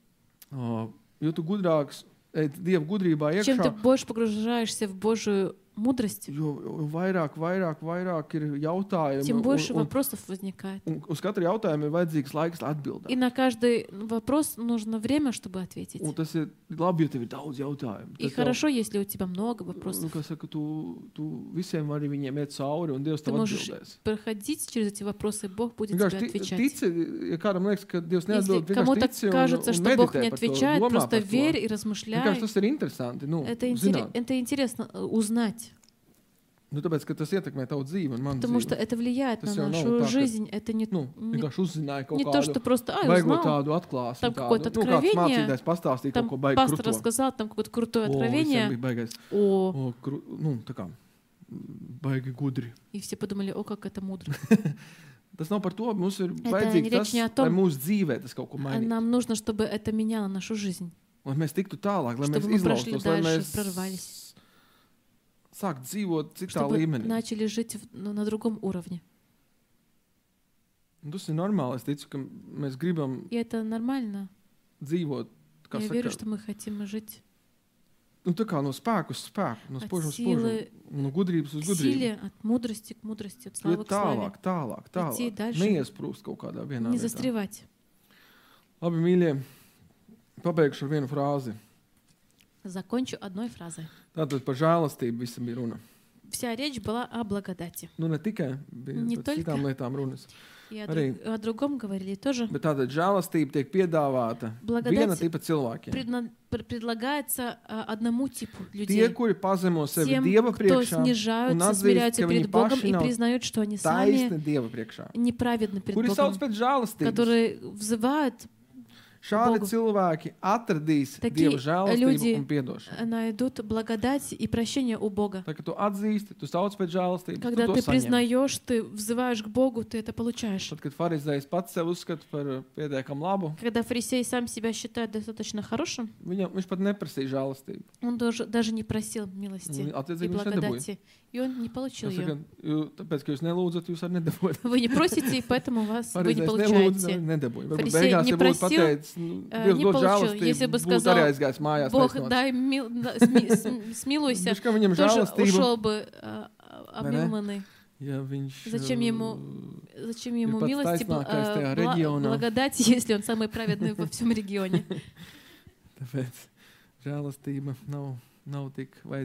uh, jo tu gudrāks ej Dieva gudrībā Чем ты iekšā, больше погружаешься в Божию мудрость, jo vairāk, vairāk, vairāk ir jautājumi. тем больше un, un, вопросов возникает. un uz katru jautājumu ir vajadzīgs laiks, lai atbildētu. И на каждый вопрос нужно время, чтобы ответить. Un tas ir labi, ja tev ir daudz jautājumu. И Tas хорошо, если у тебя много jau, nu, вопросов. kā saka, tu, tu visiem vari viņiem iet cauri, un Dievs Ты tev можешь atbildēs. проходить через эти вопросы, и Бог будет тебе Vienkārši ti- отвечать. tici, ja kādam liekas, ka Dievs Если neatbild, vienkārši кому-то tici un, кажется, un что Бог meditē не par to, отвечает, domā просто par to. верь и Vienkārši размышляй. tas ir interesanti, nu, Это, интерес- zināt. это интересно э, узнать, Nu, tāpēc, ka tas ietekmē tavu dzīvi un manu потому dzīvi. что это влияет Tas на jau nav нашу tā, ka, жизнь. Это не, Nu, не, vienkārši uzzināja kaut не то, kādu что просто, ай, baigot узнал, tādu atklāsmi. там Tādu. какое-то Nu, kāds откровение, mācītājs pastāstīja там kaut ko baigi пастор kruto. рассказал там какое-то крутое O, visiem откровение, bija baigais. о, O, kru, nu, tā kā baigi gudri. и все подумали, о, как это мудро. Tas nav par to, mums ir Это vajadzīgs не tas, речь не о lai том, mūsu dzīvē tas kaut ko А mainītu. нам нужно, чтобы это меняло нашу жизнь, Lai mēs tiktu tālāk, lai mēs чтобы мы прошли izlaustos, lai дальше, mēs прорвались, sāktu dzīvot citā чтобы līmenī. начали жить в- на на другом уровне. Un tas ir normāli. Es ticu, ka mēs gribam И это нормально. dzīvot, kā Я saka, верю, что мы хотим жить nu, tā kā no spēka uz spēku, no от spožuma uz силы spožumu, no gudrības uz к gudrību. силе, от мудрости к мудрости, от Iet славы к славе. tālāk, tālāk, Идти tālāk. дальше. Neiesprūst kaut kādā vienā Не vietā. застревать. Labi, mīļie, pabeigšu ar vienu frāzi. Закончу одной фразой. Tātad par žēlastību visam bija runa. Вся речь была о благодати. Nu, ne tikai bija Не par citām только. lietām runas. И о, Arī. друг- о другом говорили тоже. Bet tātad žēlastība tiek piedāvāta Благодать viena tipa cilvēkiem. Предна- пр- предлагается а, одному типу Tie, людей. kuri pazemo sevi Тем, Dieva кто priekšā un снижаются, atzīst, смиряются ka viņi перед Богом paši и nav признают, что они taisni сами Dieva priekšā. неправедны перед Kuri sauc Богом, pēc žēlastības. которые взывают, Šādi Bogu. cilvēki atradīs Такие Dieva žēlastību люди un piedošanu. найдут благодать и прощение у Бога. Tā kā tu atzīsti, tu sauc pēc žēlastības, Когда tu to ты saņem. признаешь, ты взываешь к Богу, ты это получаешь. Tad, kad farizējs pats sev uzskata par pietiekam labu, Когда фарисей сам себя считает достаточно хорошим, viņam, viņš pat neprasīja žēlastību. он даже, даже не просил милости Un, attiecīgi, и viņš nedabūja. благодати. И он не получил Tas ее. saka, jū- tāpēc, ka jūs nelūdzat, jūs arī nedabūjat. Вы не просите, и поэтому вас вы не Farizējs nelūdza, получаете. nedabūja. Varbūt Farizēji beigās, ja būtu neprasīja, pateicis, nu, э, Dievs не dod получил. Если žēlastību, бы būtu сказал, arī aizgājis mājās. Бог, taisnots. дай мил, да, сми- см- смилуйся, Viņš, ka viņam тоже žēlastība, ушел бы а, а, Vai ne? обмилованный. ja viņš Зачем ему, uh, зачем ему pats милости, бл- taisnākais а, tajā бла- reģionā. благодать, если он самый праведный во всем регионе? tāpēc žēlastība nav, nav tik vajadzīga.